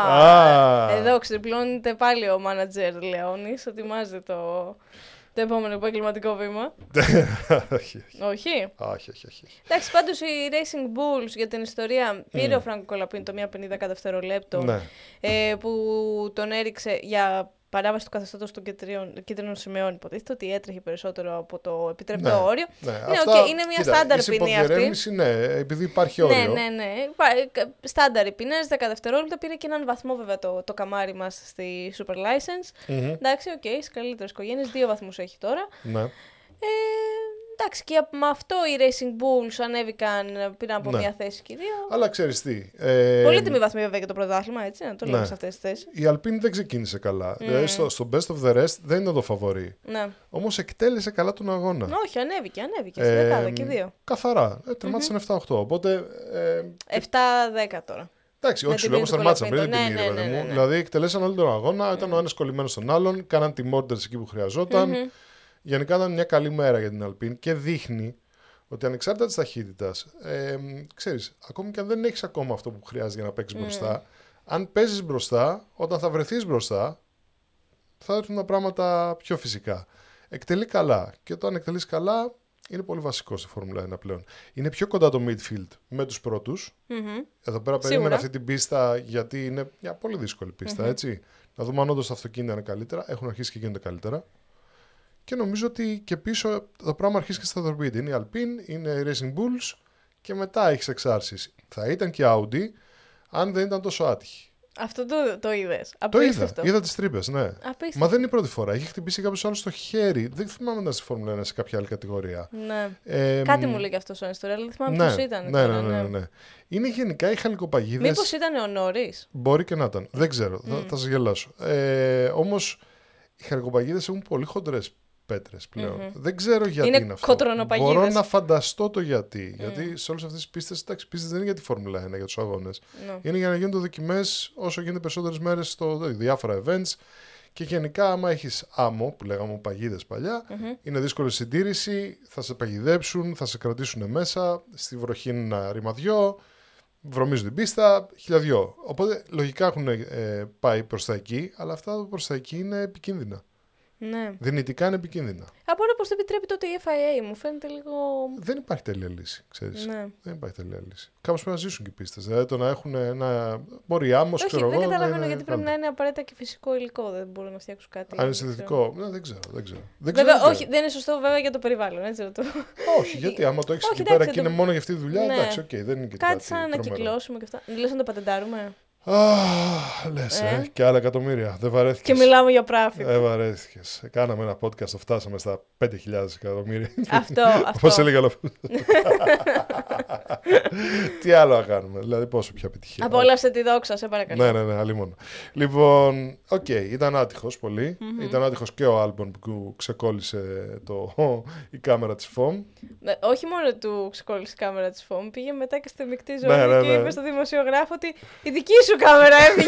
D: Α.
E: εδώ ξεπλώνεται πάλι ο μάνατζερ Λεώνης, ετοιμάζει το, το επόμενο επαγγελματικό βήμα.
D: όχι, όχι.
E: Όχι.
D: όχι, όχι, όχι.
E: Εντάξει, πάντως η Racing Bulls για την ιστορία πήρε ο Φράνκο Κολαπίν το μία πενήντα κατά δευτερόλεπτο
D: Ναι.
E: ε, που τον έριξε για παράβαση του καθεστώτος των κίτρινων σημαίων. Υποτίθεται ότι έτρεχε περισσότερο από το επιτρεπτό
D: Ναι,
E: όριο.
D: ναι.
E: Ναι,
D: Αυτά,
E: okay, είναι μια
D: κοίτα,
E: στάνταρ
D: η
E: ποινή αυτή.
D: υποδιερεύνηση, ναι, επειδή υπάρχει όριο.
E: Ναι, ναι, ναι. Υπά- Στάνταρ οι ποινές, δέκα δευτερόλεπτα. Πήρε και έναν βαθμό βέβαια το, το καμάρι μας στη Super License.
D: Mm-hmm.
E: Εντάξει, οκ, okay, στις καλύτερες οικογένειες. Δύο βαθμούς έχει τώρα.
D: Ναι.
E: Ε, εντάξει, και με αυτό οι Racing Bulls ανέβηκαν, πήραν από
D: Ναι.
E: μια θέση και δύο.
D: Αλλά ξέρεις τι. Ε,
E: Πολύτιμη βαθμή βέβαια για το πρωτάθλημα, έτσι, να το λέμε
D: ναι.
E: σε αυτές τις θέσεις.
D: Η Alpine δεν ξεκίνησε καλά. Δηλαδή στο, στο best of the rest δεν ήταν το φαβορί.
E: Ναι.
D: Όμως εκτέλεσε καλά τον αγώνα.
E: Όχι, ανέβηκε, ανέβηκε. Στη δεκάδα και δύο.
D: Καθαρά. Ε, τερμάτισαν επτά οκτώ. Οπότε. Ε,
E: επτά δέκα τώρα.
D: εντάξει,
E: Με
D: όχι,
E: την
D: σου λέω,
E: πίνη του
D: τερμάτισαν πριν
E: Κολαπίντο.
D: την
E: Ναι,
D: πίνη,
E: ναι,
D: ρε
E: ναι,
D: παιδί
E: ναι,
D: μου.
E: ναι.
D: Δηλαδή εκτελέσαν όλο τον αγώνα, ήταν ο ένας κολλημένος στον άλλον, κάναν τη μόρτερς εκεί που χρειαζόταν. Γενικά ήταν μια καλή μέρα για την Alpine και δείχνει ότι ανεξάρτητα της ταχύτητας, ε, ξέρεις, ακόμη και αν δεν έχεις ακόμα αυτό που χρειάζεται για να παίξεις μπροστά, αν παίζεις μπροστά, όταν θα βρεθείς μπροστά, θα έρθουν τα πράγματα πιο φυσικά. Εκτελεί καλά και όταν εκτελείς καλά, είναι πολύ βασικό στη Φόρμουλα ένα πλέον. Είναι πιο κοντά το midfield με τους πρώτους.
E: Mm-hmm.
D: Εδώ πέρα περίμενα αυτή την πίστα, γιατί είναι μια πολύ δύσκολη πίστα,
E: Mm-hmm.
D: έτσι. Να δούμε αν όντως τα αυτοκίνητα είναι καλύτερα. Έχουν αρχίσει και γίνονται καλύτερα. Και νομίζω ότι και πίσω το πράγμα αρχίζει και σταθεροποιείται. Είναι η Alpine, είναι η Racing Bulls και μετά έχεις εξάρσεις. Θα ήταν και η Audi αν δεν ήταν τόσο άτυχη.
E: Αυτό το, το είδες.
D: Το είδα.
E: Απίστευτο.
D: Είδα τις τρύπες, ναι.
E: Απίστευτο.
D: Μα δεν είναι η πρώτη φορά. Είχε χτυπήσει κάποιος άλλος στο χέρι. Δεν θυμάμαι να ήταν στη Φόρμουλα ένα σε κάποια άλλη κατηγορία.
E: Ναι.
D: Ε,
E: Κάτι μου λέει και αυτό σαν ιστορία, αλλά δεν θυμάμαι
D: ναι,
E: ποιος ήταν.
D: ναι,
E: τώρα,
D: ναι, ναι, ναι, ναι. Είναι γενικά οι χαλικοπαγίδες.
E: Μήπως ήταν ο Νόρις.
D: Μπορεί και να ήταν. Δεν ξέρω. Θα, θα σας γελάσω. Ε, όμως οι χαλικοπαγίδες έχουν πολύ χοντρές πέτρες πλέον. Mm-hmm. Δεν ξέρω γιατί
E: είναι,
D: είναι αυτό.
E: κοτρονοπαγίδες.
D: Μπορώ να φανταστώ το γιατί.
E: Mm.
D: Γιατί σε όλες αυτές τις πίστες, εντάξει, πίστες δεν είναι για τη Φόρμουλα ένα, για τους αγώνες.
E: No.
D: Είναι για να γίνονται δοκιμές όσο γίνεται περισσότερες μέρες στο διάφορα events. Και γενικά, άμα έχεις άμμο, που λέγαμε παγίδες παλιά, mm-hmm. είναι δύσκολη συντήρηση, θα σε παγιδέψουν, θα σε κρατήσουν μέσα, στη βροχή είναι ένα ρημαδιό, βρωμίζουν την πίστα, χιλιαδιό. Οπότε λογικά έχουν ε, πάει προς τα εκεί, αλλά αυτά προς τα εκεί είναι επικίνδυνα.
E: Ναι.
D: Δυνητικά είναι επικίνδυνα.
E: Από όλα πώς το επιτρέπει τότε η Εφ άι έι, μου φαίνεται λίγο.
D: Δεν υπάρχει τέλεια λύση, ξέρεις.
E: Ναι.
D: Δεν υπάρχει τέλεια λύση. Κάπως πρέπει να ζήσουν και οι πίστες. Δηλαδή το να έχουν ένα. Μπορεί άμμος,
E: Όχι,
D: ξέρω
E: δεν
D: εγώ.
E: καταλαβαίνω
D: είναι
E: γιατί πρέπει
D: καλό.
E: να είναι απαραίτητα και φυσικό υλικό. Δεν μπορούν να φτιάξουν κάτι.
D: Αν είναι
E: δεν
D: συνδετικό. Ναι, δεν ξέρω. Δεν ξέρω. Δεν
E: Βέβαια,
D: ξέρω.
E: όχι, δεν είναι σωστό βέβαια για το περιβάλλον. Έτσι, το...
D: Όχι, γιατί άμα το έχει
E: Όχι,
D: εκεί πέρα
E: εντάξει,
D: και είναι
E: το-
D: μόνο για αυτή τη δουλειά,
E: Ναι.
D: εντάξει, οκ, δεν είναι και
E: Κάτι
D: κάτι
E: σαν να
D: τρομερό.
E: ανακυκλώσουμε και αυτά. Λες να το πατεντάρουμε.
D: Αχ, λες,
E: Ε.
D: ε, και άλλα εκατομμύρια. Δεν βαρέθηκες.
E: Και μιλάμε για profit.
D: Δεν βαρέθηκες. Κάναμε ένα podcast, το φτάσαμε στα πέντε χιλιάδες εκατομμύρια.
E: Αυτό,
D: Όπως
E: αυτό.
D: έλεγε άλλο. Τι άλλο να κάνουμε, δηλαδή πόσο πια επιτυχία.
E: Απόλαυσε τη δόξα, σε παρακαλώ.
D: Ναι, ναι, ναι, αλλήμον. Λοιπόν, οκ, ήταν άτυχος πολύ. Ήταν άτυχος και ο Άλμπον που ξεκόλλησε το, η κάμερα της Φομ.
E: Ναι, όχι μόνο του ξεκόλλησε η κάμερα της Φομ, πήγε μετά και στη μεικτή ζωή
D: Ναι, ναι,
E: και
D: ναι.
E: είπε στο δημοσιογράφο ότι η δική σου κάμερα έφυγε.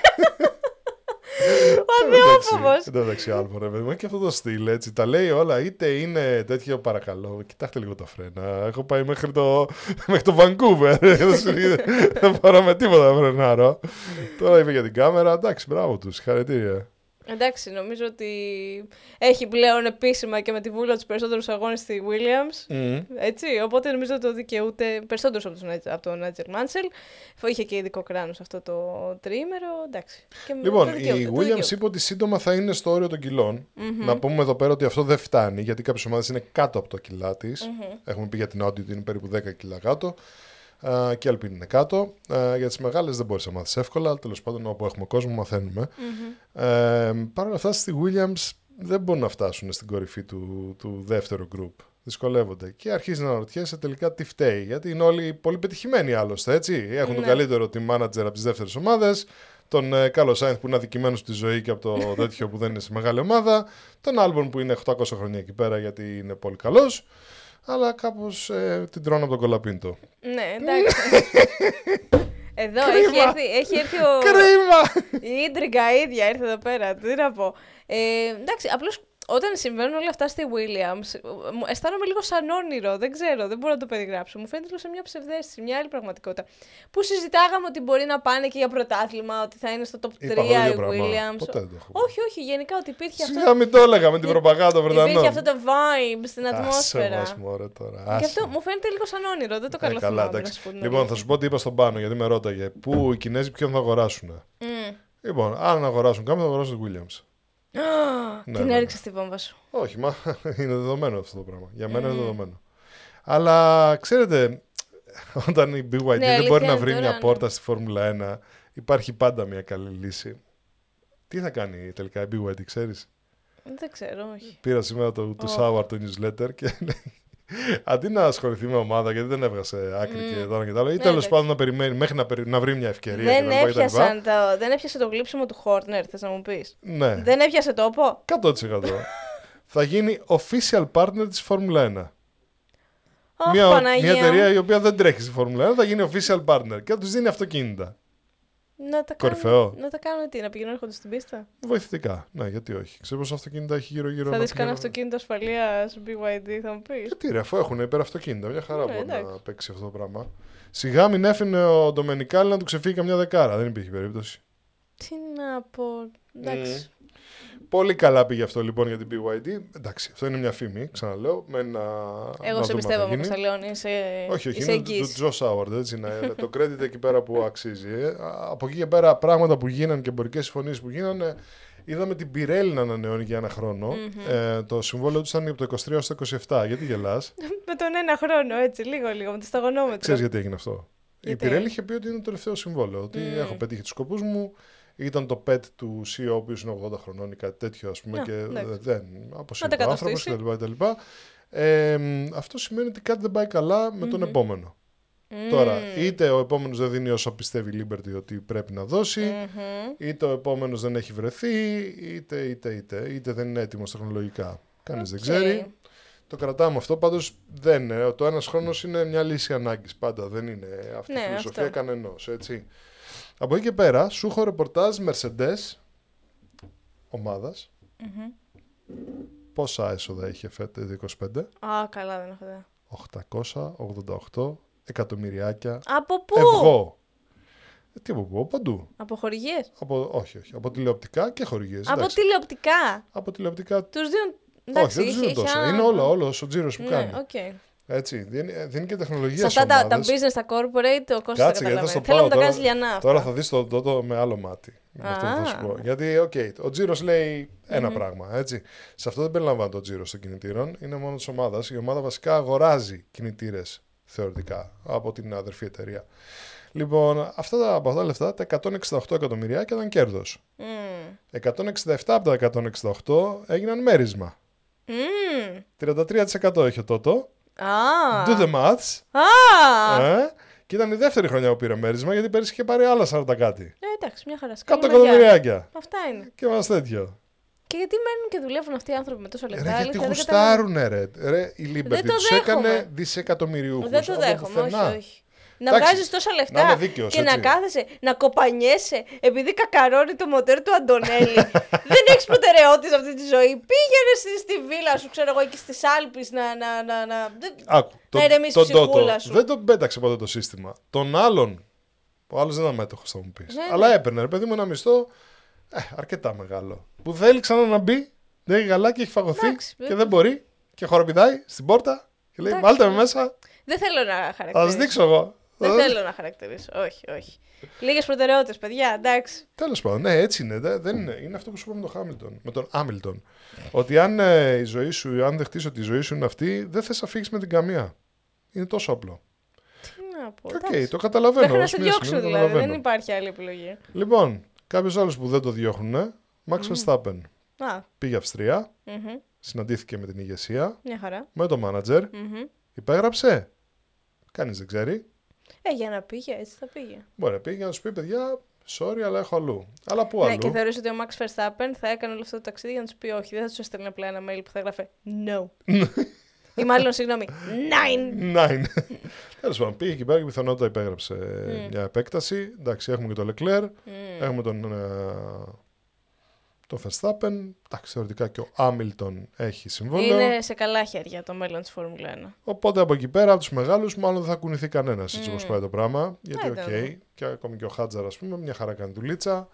E: Ο αδεόφοβος.
D: Εν τω μεταξύ, Άλμπον, ρε παιδί μου, και αυτό το στυλ, έτσι. Τα λέει όλα, είτε είναι τέτοιο παρακαλώ. Κοιτάξτε λίγο τα φρένα. Έχω πάει μέχρι το, μέχρι το Vancouver. Δεν μπορώ με τίποτα να φρενάρω. Τώρα είπε για την κάμερα. Εντάξει, μπράβο του. Συγχαρητήρια.
E: Εντάξει, νομίζω ότι έχει πλέον επίσημα και με τη βούλα τους περισσότερους αγώνες στη Williams.
D: Mm.
E: Έτσι, οπότε νομίζω ότι το δικαιούται περισσότερους από τον, από τον Νάτζερ Μάνσελ. Είχε και ειδικό κράνος αυτό το τριήμερο. Εντάξει. Και
D: Λοιπόν,
E: το δικαιούται,
D: η
E: το
D: Williams
E: δικαιούται.
D: είπε ότι σύντομα θα είναι στο όριο των κιλών. Mm-hmm. Να πούμε εδώ πέρα ότι αυτό δεν φτάνει, γιατί κάποιες ομάδες είναι κάτω από το κιλά της. Mm-hmm. Έχουμε πει για την Audi ότι είναι περίπου δέκα κιλά κάτω. Uh, και Alpine είναι κάτω. Uh, για τις μεγάλες δεν μπορείς να μάθεις εύκολα, αλλά τέλος πάντων όπου έχουμε κόσμο μαθαίνουμε. Mm-hmm. Uh, Παρ' όλα αυτά στη Williams δεν μπορούν να φτάσουν στην κορυφή του, του δεύτερου group. Δυσκολεύονται. Και αρχίζει να αναρωτιέσαι τελικά τι φταίει. Γιατί είναι όλοι πολύ πετυχημένοι άλλωστε. Έτσι. Έχουν
E: Ναι.
D: τον καλύτερο team manager από τις δεύτερες ομάδες. Τον ε, Carlos Sainz που είναι αδικημένος στη ζωή και από το τέτοιο που δεν είναι σε μεγάλη ομάδα. Τον Albon που είναι οκτακόσια χρόνια εκεί πέρα γιατί είναι πολύ καλός. Αλλά κάπως ε, την τρώνε από τον κολαπίντο.
E: Ναι, εντάξει. Εδώ έχει έρθει, έχει έρθει ο...
D: Κρίμα!
E: Η ίντριγκα ίδια ήρθε εδώ πέρα. Τι να πω. Ε, εντάξει, απλώς όταν συμβαίνουν όλα αυτά στη Williams, μου- αισθάνομαι λίγο σαν όνειρο. Δεν ξέρω, δεν μπορώ να το περιγράψω. Μου φαίνεται λίγο σε μια ψευδαίσθηση, μια άλλη πραγματικότητα. Που συζητάγαμε ότι μπορεί να πάνε και για πρωτάθλημα, ότι θα είναι στο top
D: Είπα
E: τρία
D: εγώ
E: η
D: ίδιο πράγμα.
E: Williams.
D: Ποτέ δεν το έχω.
E: Όχι, όχι, γενικά ότι υπήρχε αυτό.
D: Σιγά μην το έλεγα με την προπαγάνδα των Βρετανών.
E: Υπήρχε αυτό το vibe στην ατμόσφαιρα.
D: Άσε μας, μωρέ, τώρα.
E: Και
D: Άσε
E: αυτό
D: μας.
E: μου φαίνεται λίγο σαν όνειρο. Δεν το
D: Ε,
E: καλό
D: καλά,
E: θυμάμαι, να
D: εντάξει.
E: σου πω την
D: Λοιπόν, θα
E: αλήθεια.
D: σου πω τι είπα στον Πάνο γιατί με ρώταγε. Πού οι Κινέζοι ποιον θα αγοράσουν.
E: Μμ.
D: Λοιπόν, αν αγοράσουν κάμερα θα αγοράσουν τη Williams. Ναι,
E: Την
D: ναι,
E: έριξε στη βόμβα σου.
D: Όχι, μα είναι δεδομένο αυτό το πράγμα. Για μένα είναι δεδομένο. Αλλά ξέρετε, όταν η μπι γουάι ντι
E: Ναι,
D: δεν μπορεί
E: αλήθεια
D: να
E: είναι
D: βρει
E: τώρα,
D: μια
E: ναι.
D: πόρτα στη Φόρμουλα ένα, υπάρχει πάντα μια καλή λύση. Τι θα κάνει τελικά η μπι γουάι ντι, ξέρεις.
E: Δεν ξέρω, όχι.
D: Πήρα σήμερα το, το
E: Oh.
D: Sauer το newsletter και λέει, αντί να ασχοληθεί με ομάδα γιατί δεν έβγασε άκρη
E: Mm.
D: και το ένα και το άλλο, ή
E: Ναι,
D: τέλος
E: εντάξει.
D: πάντων να περιμένει μέχρι να, περι- να βρει μια ευκαιρία.
E: Δεν,
D: κτλ, κτλ.
E: έπιασαν το, δεν έπιασε το γλύψιμο του Χόρνερ, θες να μου πεις.
D: Ναι,
E: Δεν έπιασε τόπο.
D: εκατό τοις εκατό. Θα γίνει official partner της Φόρμουλα ένα.
E: Αχ,
D: Μια, μια
E: Παναγία
D: εταιρεία
E: μου.
D: η οποία δεν τρέχει στη Φόρμουλα ένα θα γίνει official partner και θα τους δίνει αυτοκίνητα.
E: Να τα
D: Κορυφαίο.
E: κάνουν, να τα κάνουν τι, να πηγαίνουν έρχονται στην πίστα.
D: Βοηθητικά. Ναι, γιατί όχι. Ξέρω πόσα αυτοκίνητα έχει γύρω-γύρω.
E: Θα
D: να
E: δεις κανένα
D: πηγαίνουν.
E: αυτοκίνητο ασφαλείας μπι γουάι ντι, θα μου πεις.
D: Γιατί ρε, αφού έχουν υπεραυτοκίνητα, μια χαρά
E: Ναι,
D: μπορεί να
E: εντάξει.
D: παίξει αυτό το πράγμα. Σιγά μην έφυγε ο Ντομενικάλη να του ξεφύγει καμιά δεκάρα. Δεν υπήρχε περίπτωση.
E: Τι να πω. Εντάξει.
D: Πολύ καλά πήγε αυτό λοιπόν για την μπι γουάι ντι. Εντάξει, αυτό είναι μια φήμη, ξαναλέω. Με να,
E: Εγώ
D: να
E: σε
D: δούμε
E: πιστεύω,
D: αν θα γίνει.
E: Κωνσταντέλη, είσαι,
D: Όχι, όχι,
E: είσαι
D: είναι του
E: εγγύης.
D: Τζο Σάουαρντ, έτσι είναι. Το credit εκεί πέρα που αξίζει. Ε. Από εκεί και πέρα πράγματα που γίνανε και εμπορικές συμφωνίες που γίνανε. Είδαμε την Πιρέλη να ανανεώνει για ένα χρόνο.
E: Mm-hmm.
D: Ε, το συμβόλαιο του ήταν από το είκοσι τρία έως το είκοσι επτά. Γιατί γελάς?
E: Με τον ένα χρόνο, έτσι, λίγο-λίγο, με το σταγονόμετρο.
D: Ξέρεις γιατί έγινε αυτό?
E: Γιατί?
D: Η Πιρέλη είχε πει ότι είναι το τελευταίο συμβόλαιο. Ότι
E: Mm.
D: έχω πετύχει τους σκοπούς μου. Ήταν το pet του σι ι ο, ο οποίος είναι ογδόντα χρονών ή κάτι τέτοιο, ας πούμε,
E: Α,
D: και
E: εντάξει.
D: δεν
E: Να
D: αποσύρει
E: τα
D: ο άνθρωπος
E: καταστήσει.
D: κτλ. Ε, αυτό σημαίνει ότι κάτι δεν πάει καλά με τον
E: Μμμ.
D: επόμενο.
E: Mm.
D: Τώρα, είτε ο επόμενος δεν δίνει όσο πιστεύει η Liberty ότι πρέπει να δώσει,
E: Μμμ.
D: είτε ο επόμενος δεν έχει βρεθεί, είτε, είτε, είτε, είτε δεν είναι έτοιμος τεχνολογικά. Κανείς δεν
E: Οκ.
D: ξέρει. Το κρατάμε αυτό, πάντως δεν είναι. Το ένας χρόνος είναι μια λύση ανάγκης πάντα, δεν είναι αυτή
E: Ναι,
D: η φιλοσοφία
E: αυτό.
D: κανενός, έτσι. Από εκεί και πέρα, σου έχω ρεπορτάζ Mercedes ομάδας.
E: Μμμ.
D: Πόσα έσοδα είχε φέτος είκοσι πέντε?
E: Α, καλά, δεν έχω ιδέα.
D: οκτακόσια ογδόντα οκτώ εκατομμυριάκια
E: Από πού?
D: ευρώ. Τι από πού, παντού.
E: Από χορηγίες.
D: Από, όχι, όχι. Από τηλεοπτικά και χορηγίες.
E: Από
D: εντάξει.
E: τηλεοπτικά.
D: Από τηλεοπτικά.
E: Τους δίνουν.
D: Όχι,
E: Εντάξει,
D: δεν τους δίνουν
E: είχε-
D: τόσο.
E: είχε-
D: Είναι όλο, όλο ο τζίρος που
E: Ναι,
D: κάνει.
E: οκ.
D: Έτσι, δίνει, δίνει και τεχνολογία
E: Σε
D: στις
E: αυτά τα, τα
D: ομάδες.
E: business, τα corporate, ο Κώστας τα
D: Κάτσε, γιατί θα στο
E: καταλαβαίνει. Θέλω να
D: πάω
E: τα
D: τώρα.
E: κάνεις λιανά αυτά.
D: Τώρα θα δεις το Τότο με άλλο μάτι. Με αυτό που θα σου
E: Α.
D: πω. Γιατί, οκ, ο τζίρος λέει ένα πράγμα. Έτσι. Σε αυτό δεν περιλαμβάνει το τζίρος των κινητήρων. Είναι μόνο της ομάδας. Η ομάδα βασικά αγοράζει κινητήρες θεωρητικά από την αδερφή εταιρεία. Λοιπόν, αυτά τα, από αυτά τα λεφτά, τα εκατόν εξήντα οκτώ εκατομμυρία ήταν κέρδος.
E: Μμμ.
D: εκατόν εξήντα επτά από τα εκατόν εξήντα οκτώ έγιναν μέρισμα.
E: Μμμ.
D: τριάντα τρία τοις εκατό έχει ο Τότο.
E: Α.
D: Do the maths.
E: Α.
D: Ε, και ήταν η δεύτερη χρονιά που πήρε μέρισμα, γιατί πέρυσι είχε πάρει άλλα σαράντα κάτι.
E: Ε, εντάξει, μια χαρά.
D: Κάτω
E: Καλή μεριά.
D: εκατομμυριάκια.
E: Αυτά είναι.
D: Και μας τέτοιο.
E: Και γιατί μένουν και δουλεύουν αυτοί οι άνθρωποι με τόσα λεφτά.
D: Ρε, γιατί
E: αλήθεια, δεν καταλαβαίνω.
D: γουστάρουνε, ρε. ρε η Liberty
E: Δεν το
D: τους
E: δέχομαι.
D: έκανε δισεκατομμυριούχους.
E: Δεν το
D: από
E: δέχομαι, όχι,
D: πουθενά.
E: όχι. Να
D: Εντάξει,
E: βγάζεις τόσα
D: να
E: λεφτά
D: είμαι δίκαιος,
E: και να
D: έτσι.
E: κάθεσαι, να κοπανιέσαι επειδή κακαρώνει το μοτέρ του Αντωνέλη. Δεν έχεις προτεραιότητες σε αυτή τη ζωή. Πήγαινε στη, στη βίλα σου, ξέρω εγώ, εκεί στις Άλπεις να. να, να, να... δεν-
D: Άκου, τον,
E: να ηρεμήσει
D: τον
E: η ψυχούλα
D: Τότο
E: σου.
D: δεν τον πέταξε ποτέ το σύστημα. Τον άλλον, ο άλλος δεν ήταν μέτοχος θα μου πεις.
E: Ναι,
D: Αλλά
E: ναι.
D: έπαιρνε, ρε παιδί μου, ένα μισθό ε, αρκετά μεγάλο. Που θέλει ξανά να μπει, δεν έχει γαλάκι, έχει φαγωθεί
E: Εντάξει,
D: και δεν μπορεί. Και χοροπηδάει στην πόρτα και λέει:
E: Εντάξει,
D: βάλτε με
E: ναι.
D: μέσα,
E: Δεν θέλω να
D: θα σας
E: χαρακτηρίσω.
D: δείξω εγώ.
E: Δεν
D: Θα-
E: θέλω να χαρακτηρίσω. Όχι, όχι. Λίγες προτεραιότητες, παιδιά, εντάξει.
D: Τέλος πάντων, ναι, έτσι είναι. Δεν, δεν είναι. Είναι αυτό που σου είπα με τον Χάμιλτον. Με τον Άμιλτον. Ότι αν ε, η ζωή σου, αν δεχτείς ότι η ζωή σου είναι αυτή, δεν θες να φύγεις με την καμία. Είναι τόσο απλό.
E: Τι να πω.
D: Και οκ,
E: εντάξει.
D: το καταλαβαίνω.
E: Μέχρι να
D: ως
E: σε
D: μια
E: διώξουν
D: στιγμή το
E: δηλαδή. Δεν
D: καταλαβαίνω.
E: υπάρχει άλλη επιλογή.
D: Λοιπόν, κάποιος άλλος που δεν το διώχνουν, Max Verstappen.
E: Α,
D: Πήγε Αυστρία,
E: μμμ,
D: συναντήθηκε με την ηγεσία,
E: μια χαρά.
D: με το manager,
E: Μμμ.
D: υπέγραψε. Κανείς δεν ξέρει.
E: Ε, για να πήγε, έτσι θα πήγε.
D: Μπορεί να πήγε και να σου πει: παιδιά, sorry, αλλά έχω αλλού. Αλλά πού
E: Ναι,
D: αλλού.
E: και θεωρείς ότι ο Max Verstappen θα έκανε όλο αυτό το ταξίδι για να του πει όχι. Δεν θα του έστελνε απλά ένα mail που θα έγραφε No. Ή μάλλον, συγγνώμη, Nine.
D: Nine. Τέλος πάντων, πήγε εκεί πέρα και πιθανότητα υπέγραψε μια επέκταση. Εντάξει, έχουμε και τον Leclerc, έχουμε τον, ε, τον Verstappen. Εντάξει, θεωρητικά και ο Hamilton έχει συμβόλαιο.
E: Είναι σε καλά χέρια το μέλλον της Φόρμουλα ένα.
D: Οπότε από εκεί πέρα, από τους μεγάλους, μάλλον δεν θα κουνηθεί κανένας έτσι όπως πάει το πράγμα. Γιατί,
E: I
D: οκ,
E: don't know.
D: και ακόμη και ο Χάτζαρ, ας πούμε, μια χαρά κάνει δουλίτσα.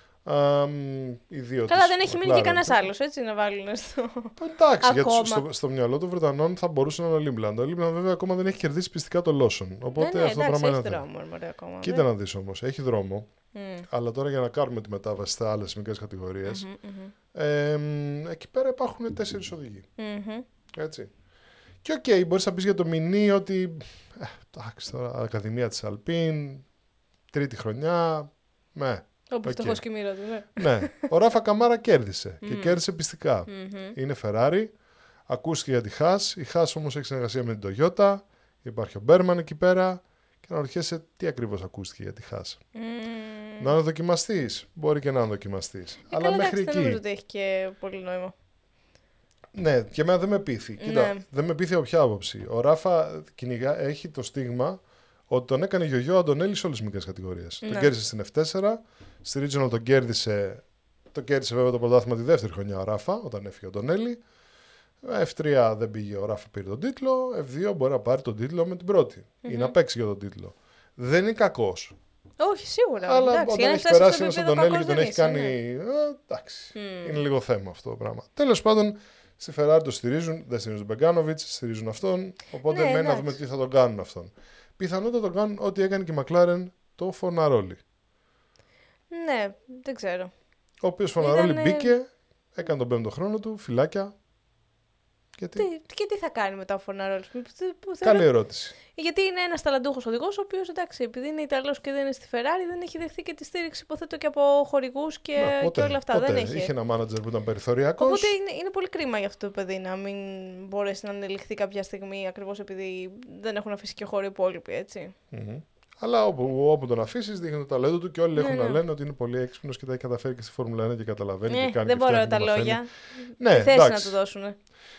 D: Αμ, οι δύο
E: Καλά,
D: της
E: δεν έχει μείνει και
D: McLaren.
E: κανένα άλλο, έτσι να βάλουν στο.
D: Εντάξει, γιατί
E: Ακόμα.
D: στο, στο μυαλό των Βρετανών θα μπορούσε να είναι ο Λίμπλαντ. Ο Λίμπλαντ βέβαια ακόμα δεν έχει κερδίσει πιστικά το Lawson. Οπότε
E: Ναι, ναι,
D: αυτό το
E: εντάξει,
D: πράγμα
E: έχει
D: είναι θέμα.
E: δρόμο, μωρέ, ακόμα.
D: Κοίτα
E: δεν-
D: να δεις όμως, έχει δρόμο.
E: Μμ,
D: Αλλά τώρα για να κάνουμε τη μετάβαση σε άλλες μικρές κατηγορίες,
E: μμμ, μμμ,
D: ε, μ, εκεί πέρα υπάρχουν τέσσερις οδηγοί.
E: μμμ.
D: Έτσι. Και οκ, okay, μπορείς να πεις για το Μινί ότι. Ε, εντάξει τώρα, Ακαδημία της Αλπίν, τρίτη χρονιά. Ναι.
E: Όπου
D: Οκ.
E: φτωχό και μοίρα του, ναι.
D: Ναι. Ο Ράφα Καμάρα κέρδισε και κέρδισε πιστικά.
E: Μμμ.
D: Είναι Ferrari. Ακούστηκε για τη Haas. Η Haas όμως έχει συνεργασία με την Toyota. Υπάρχει ο Μπέρμαν εκεί πέρα. Και να ρωτιέσαι τι ακριβώς ακούστηκε για τη Haas.
E: Μμμ.
D: Να είναι δοκιμαστής. Μπορεί και να είναι δοκιμαστής.
E: Ε,
D: Αλλά
E: καλά,
D: μέχρι
E: εντάξει, δεν νομίζω
D: εκεί.
E: ότι έχει και πολύ νόημα.
D: Ναι, και εμένα δεν με πείθει. Κοίτα,
E: Ναι.
D: δεν με πείθει από ποια άποψη. Ο Ράφα κυνηγά, έχει το στίγμα ότι τον έκανε γιογιό Αντωνέλη σε όλες τις μικρές κατηγορίες. Τον
E: Ναι.
D: κέρδισε στην εφ τέσσερα, στη Regional τον κέρδισε, το κέρδισε βέβαια το πρωτάθλημα τη δεύτερη χρονιά ο Ράφα, όταν έφυγε ο Αντωνέλη. εφ τρία δεν πήγε, ο Ράφα πήρε τον τίτλο. εφ δύο μπορεί να πάρει τον τίτλο με την πρώτη ή να παίξει για τον τίτλο. Δεν είναι κακός.
E: Όχι, σίγουρα.
D: Αλλά
E: εντάξει, για
D: όταν
E: να
D: έχει
E: φτάσει
D: περάσει
E: στο
D: ένα στον
E: επίπεδο
D: Αντωνέλη και τον
E: κακός
D: έχει
E: δεν
D: κάνει.
E: είσαι, ναι.
D: ε, εντάξει.
E: Μμ.
D: Είναι λίγο θέμα αυτό το πράγμα. Τέλος πάντων, στη Ferrari το στηρίζουν, δεν στηρίζουν τον Μπεγκάνοβιτς, στηρίζουν αυτόν. Οπότε
E: Ναι,
D: μένει να
E: εντάξει.
D: δούμε τι θα τον κάνουν αυτόν. Πιθανότατα τον κάνουν ό,τι έκανε και η McLaren, το Φωναρόλι.
E: Ναι, δεν ξέρω.
D: Ο οποίος Φωναρόλι
E: Ήτανε-
D: μπήκε, έκανε τον πέμπτο χρόνο του, φυλάκια. Γιατί.
E: Τι, και τι θα κάνει μετά ο Φωναρόλης.
D: Καλή ερώτηση.
E: Γιατί είναι ένας ταλαντούχος οδηγός, ο οποίος εντάξει, επειδή είναι Ιταλός και δεν είναι στη Ferrari, δεν έχει δεχθεί και τη στήριξη, υποθέτω, και από χορηγούς και,
D: Να,
E: και
D: ποτέ,
E: όλα αυτά.
D: ποτέ.
E: Δεν έχει.
D: Είχε ένα μάνατζερ που ήταν περιθωριακός.
E: Οπότε είναι, είναι πολύ κρίμα για αυτό το παιδί να μην μπορέσει να ανελιχθεί κάποια στιγμή ακριβώς επειδή δεν έχουν αφήσει και χώρο οι υπόλοιποι, έτσι.
D: Μμμ. Αλλά όπου, όπου τον αφήσει, δείχνει το ταλέντο του και όλοι
E: Ναι,
D: έχουν
E: ναι.
D: να λένε ότι είναι πολύ έξυπνο και τα έχει καταφέρει και στη Φόρμουλα ένα και καταλαβαίνει
E: Ε,
D: και κάνει
E: δεν
D: και
E: μπορώ
D: φτιάχνει
E: τα
D: και μαθαίνει.
E: λόγια.
D: Ναι,
E: Τι θέση να
D: εντάξει.
E: του δώσουν.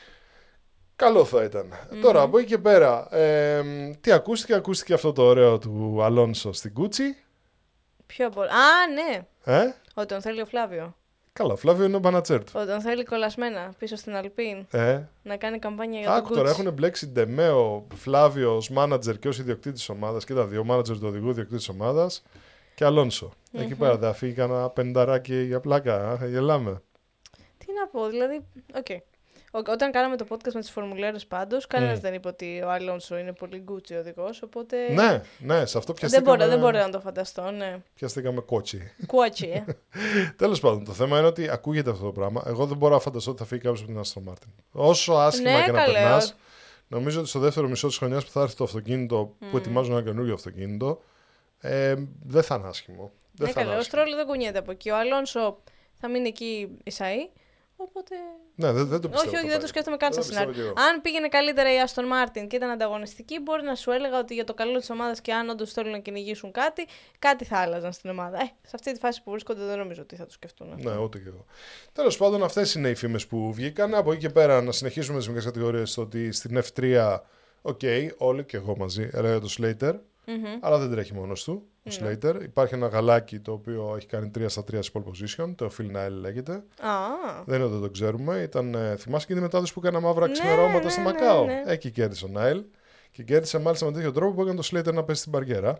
D: Καλό θα ήταν. Τώρα από εκεί και πέρα, ε, τι ακούστηκε, ακούστηκε αυτό το ωραίο του Αλόνσο στην Κούτσι.
E: Ποιο μπορεί. Α, ναι.
D: Ε?
E: Ότι τον θέλει ο Φλάβιο.
D: Καλά, ο Φλάβιο είναι ο Μπανατσέρ του.
E: Ότι τον θέλει κολλασμένα πίσω στην Αλπίν.
D: Ε,
E: Να κάνει καμπάνια για τον
D: άκου τώρα,
E: Κούτσι.
D: έχουν μπλέξει Ντεμέο, Φλάβιο ως μάνατζερ και ως ιδιοκτήτης της ομάδας και τα δύο, μάνατζερ του οδηγού, ιδιοκτήτης της ομάδας. Και και Αλόνσο. Mm-hmm. Εκεί πέρα θα φύγει κανένα πενταράκι για πλάκα. Α, γελάμε.
E: Τι να πω, δηλαδή. Okay. Όταν κάναμε το podcast με τις φορμουλέρες πάντως, κανένας mm. δεν είπε ότι ο Αλόνσο είναι πολύ γκούτσι οδηγός, οπότε...
D: Ναι, ναι, σε αυτό πιαστήκαμε...
E: Δεν μπορώ, δεν μπορώ να το φανταστώ, ναι.
D: Πιαστήκαμε κότσι.
E: Κότσι, ε.
D: Τέλος πάντων, το θέμα είναι ότι ακούγεται αυτό το πράγμα. Εγώ δεν μπορώ να φανταστώ ότι θα φύγει κάποιος από την Aston Martin. Όσο άσχημα ναι, και να περνάς, νομίζω ότι στο δεύτερο μισό της χρονιάς που θα έρθει το αυτοκίνητο, mm. που ετοιμάζουν ένα καινούργιο αυτοκίνητο, ε, δεν θα είναι άσχημο. Δεν
E: ναι,
D: θα
E: καλά, ο Στρόλ δεν κουνιέται από εκεί. Ο Αλόνσο θα μείνει εκεί Ισαΐ. Οπότε...
D: Ναι, δεν, δεν το πιστεύω.
E: Όχι, όχι, δεν το σκέφτομαι καν σαν σενάριο. Αν πήγαινε καλύτερα η Aston Martin και ήταν ανταγωνιστική, μπορεί να σου έλεγα ότι για το καλό της ομάδας και αν όντως θέλουν να κυνηγήσουν κάτι, κάτι θα άλλαζαν στην ομάδα. Ε, σε αυτή τη φάση που βρίσκονται δεν νομίζω ότι θα το σκεφτούν.
D: Ναι, ούτε και εγώ. Τέλος πάντων, αυτές είναι οι φήμες που βγήκαν. Από εκεί και πέρα να συνεχίσουμε τις μικρές κατηγορίες ότι στην εφ τρία, οκ, okay, όλοι και εγώ μαζί, έλεγα το Slater, mm-hmm. αλλά δεν τρέχει μόνος του. Ο Slater. Mm. Υπάρχει ένα γαλάκι το οποίο έχει κάνει τρία στα τρία pole position. Το Phil Nile λέγεται.
E: Ah.
D: Δεν είναι ότι δεν το ξέρουμε. Ήταν, ε, θυμάσαι και τη μετάδοση που έκανε μαύρα ξημερώματα ναι, στη ναι, Μακάο. Ναι, ναι. Εκεί κέρδισε ο Nile. Και κέρδισε μάλιστα με τέτοιο τρόπο που έκανε το Slater να πέσει στην μπαριέρα.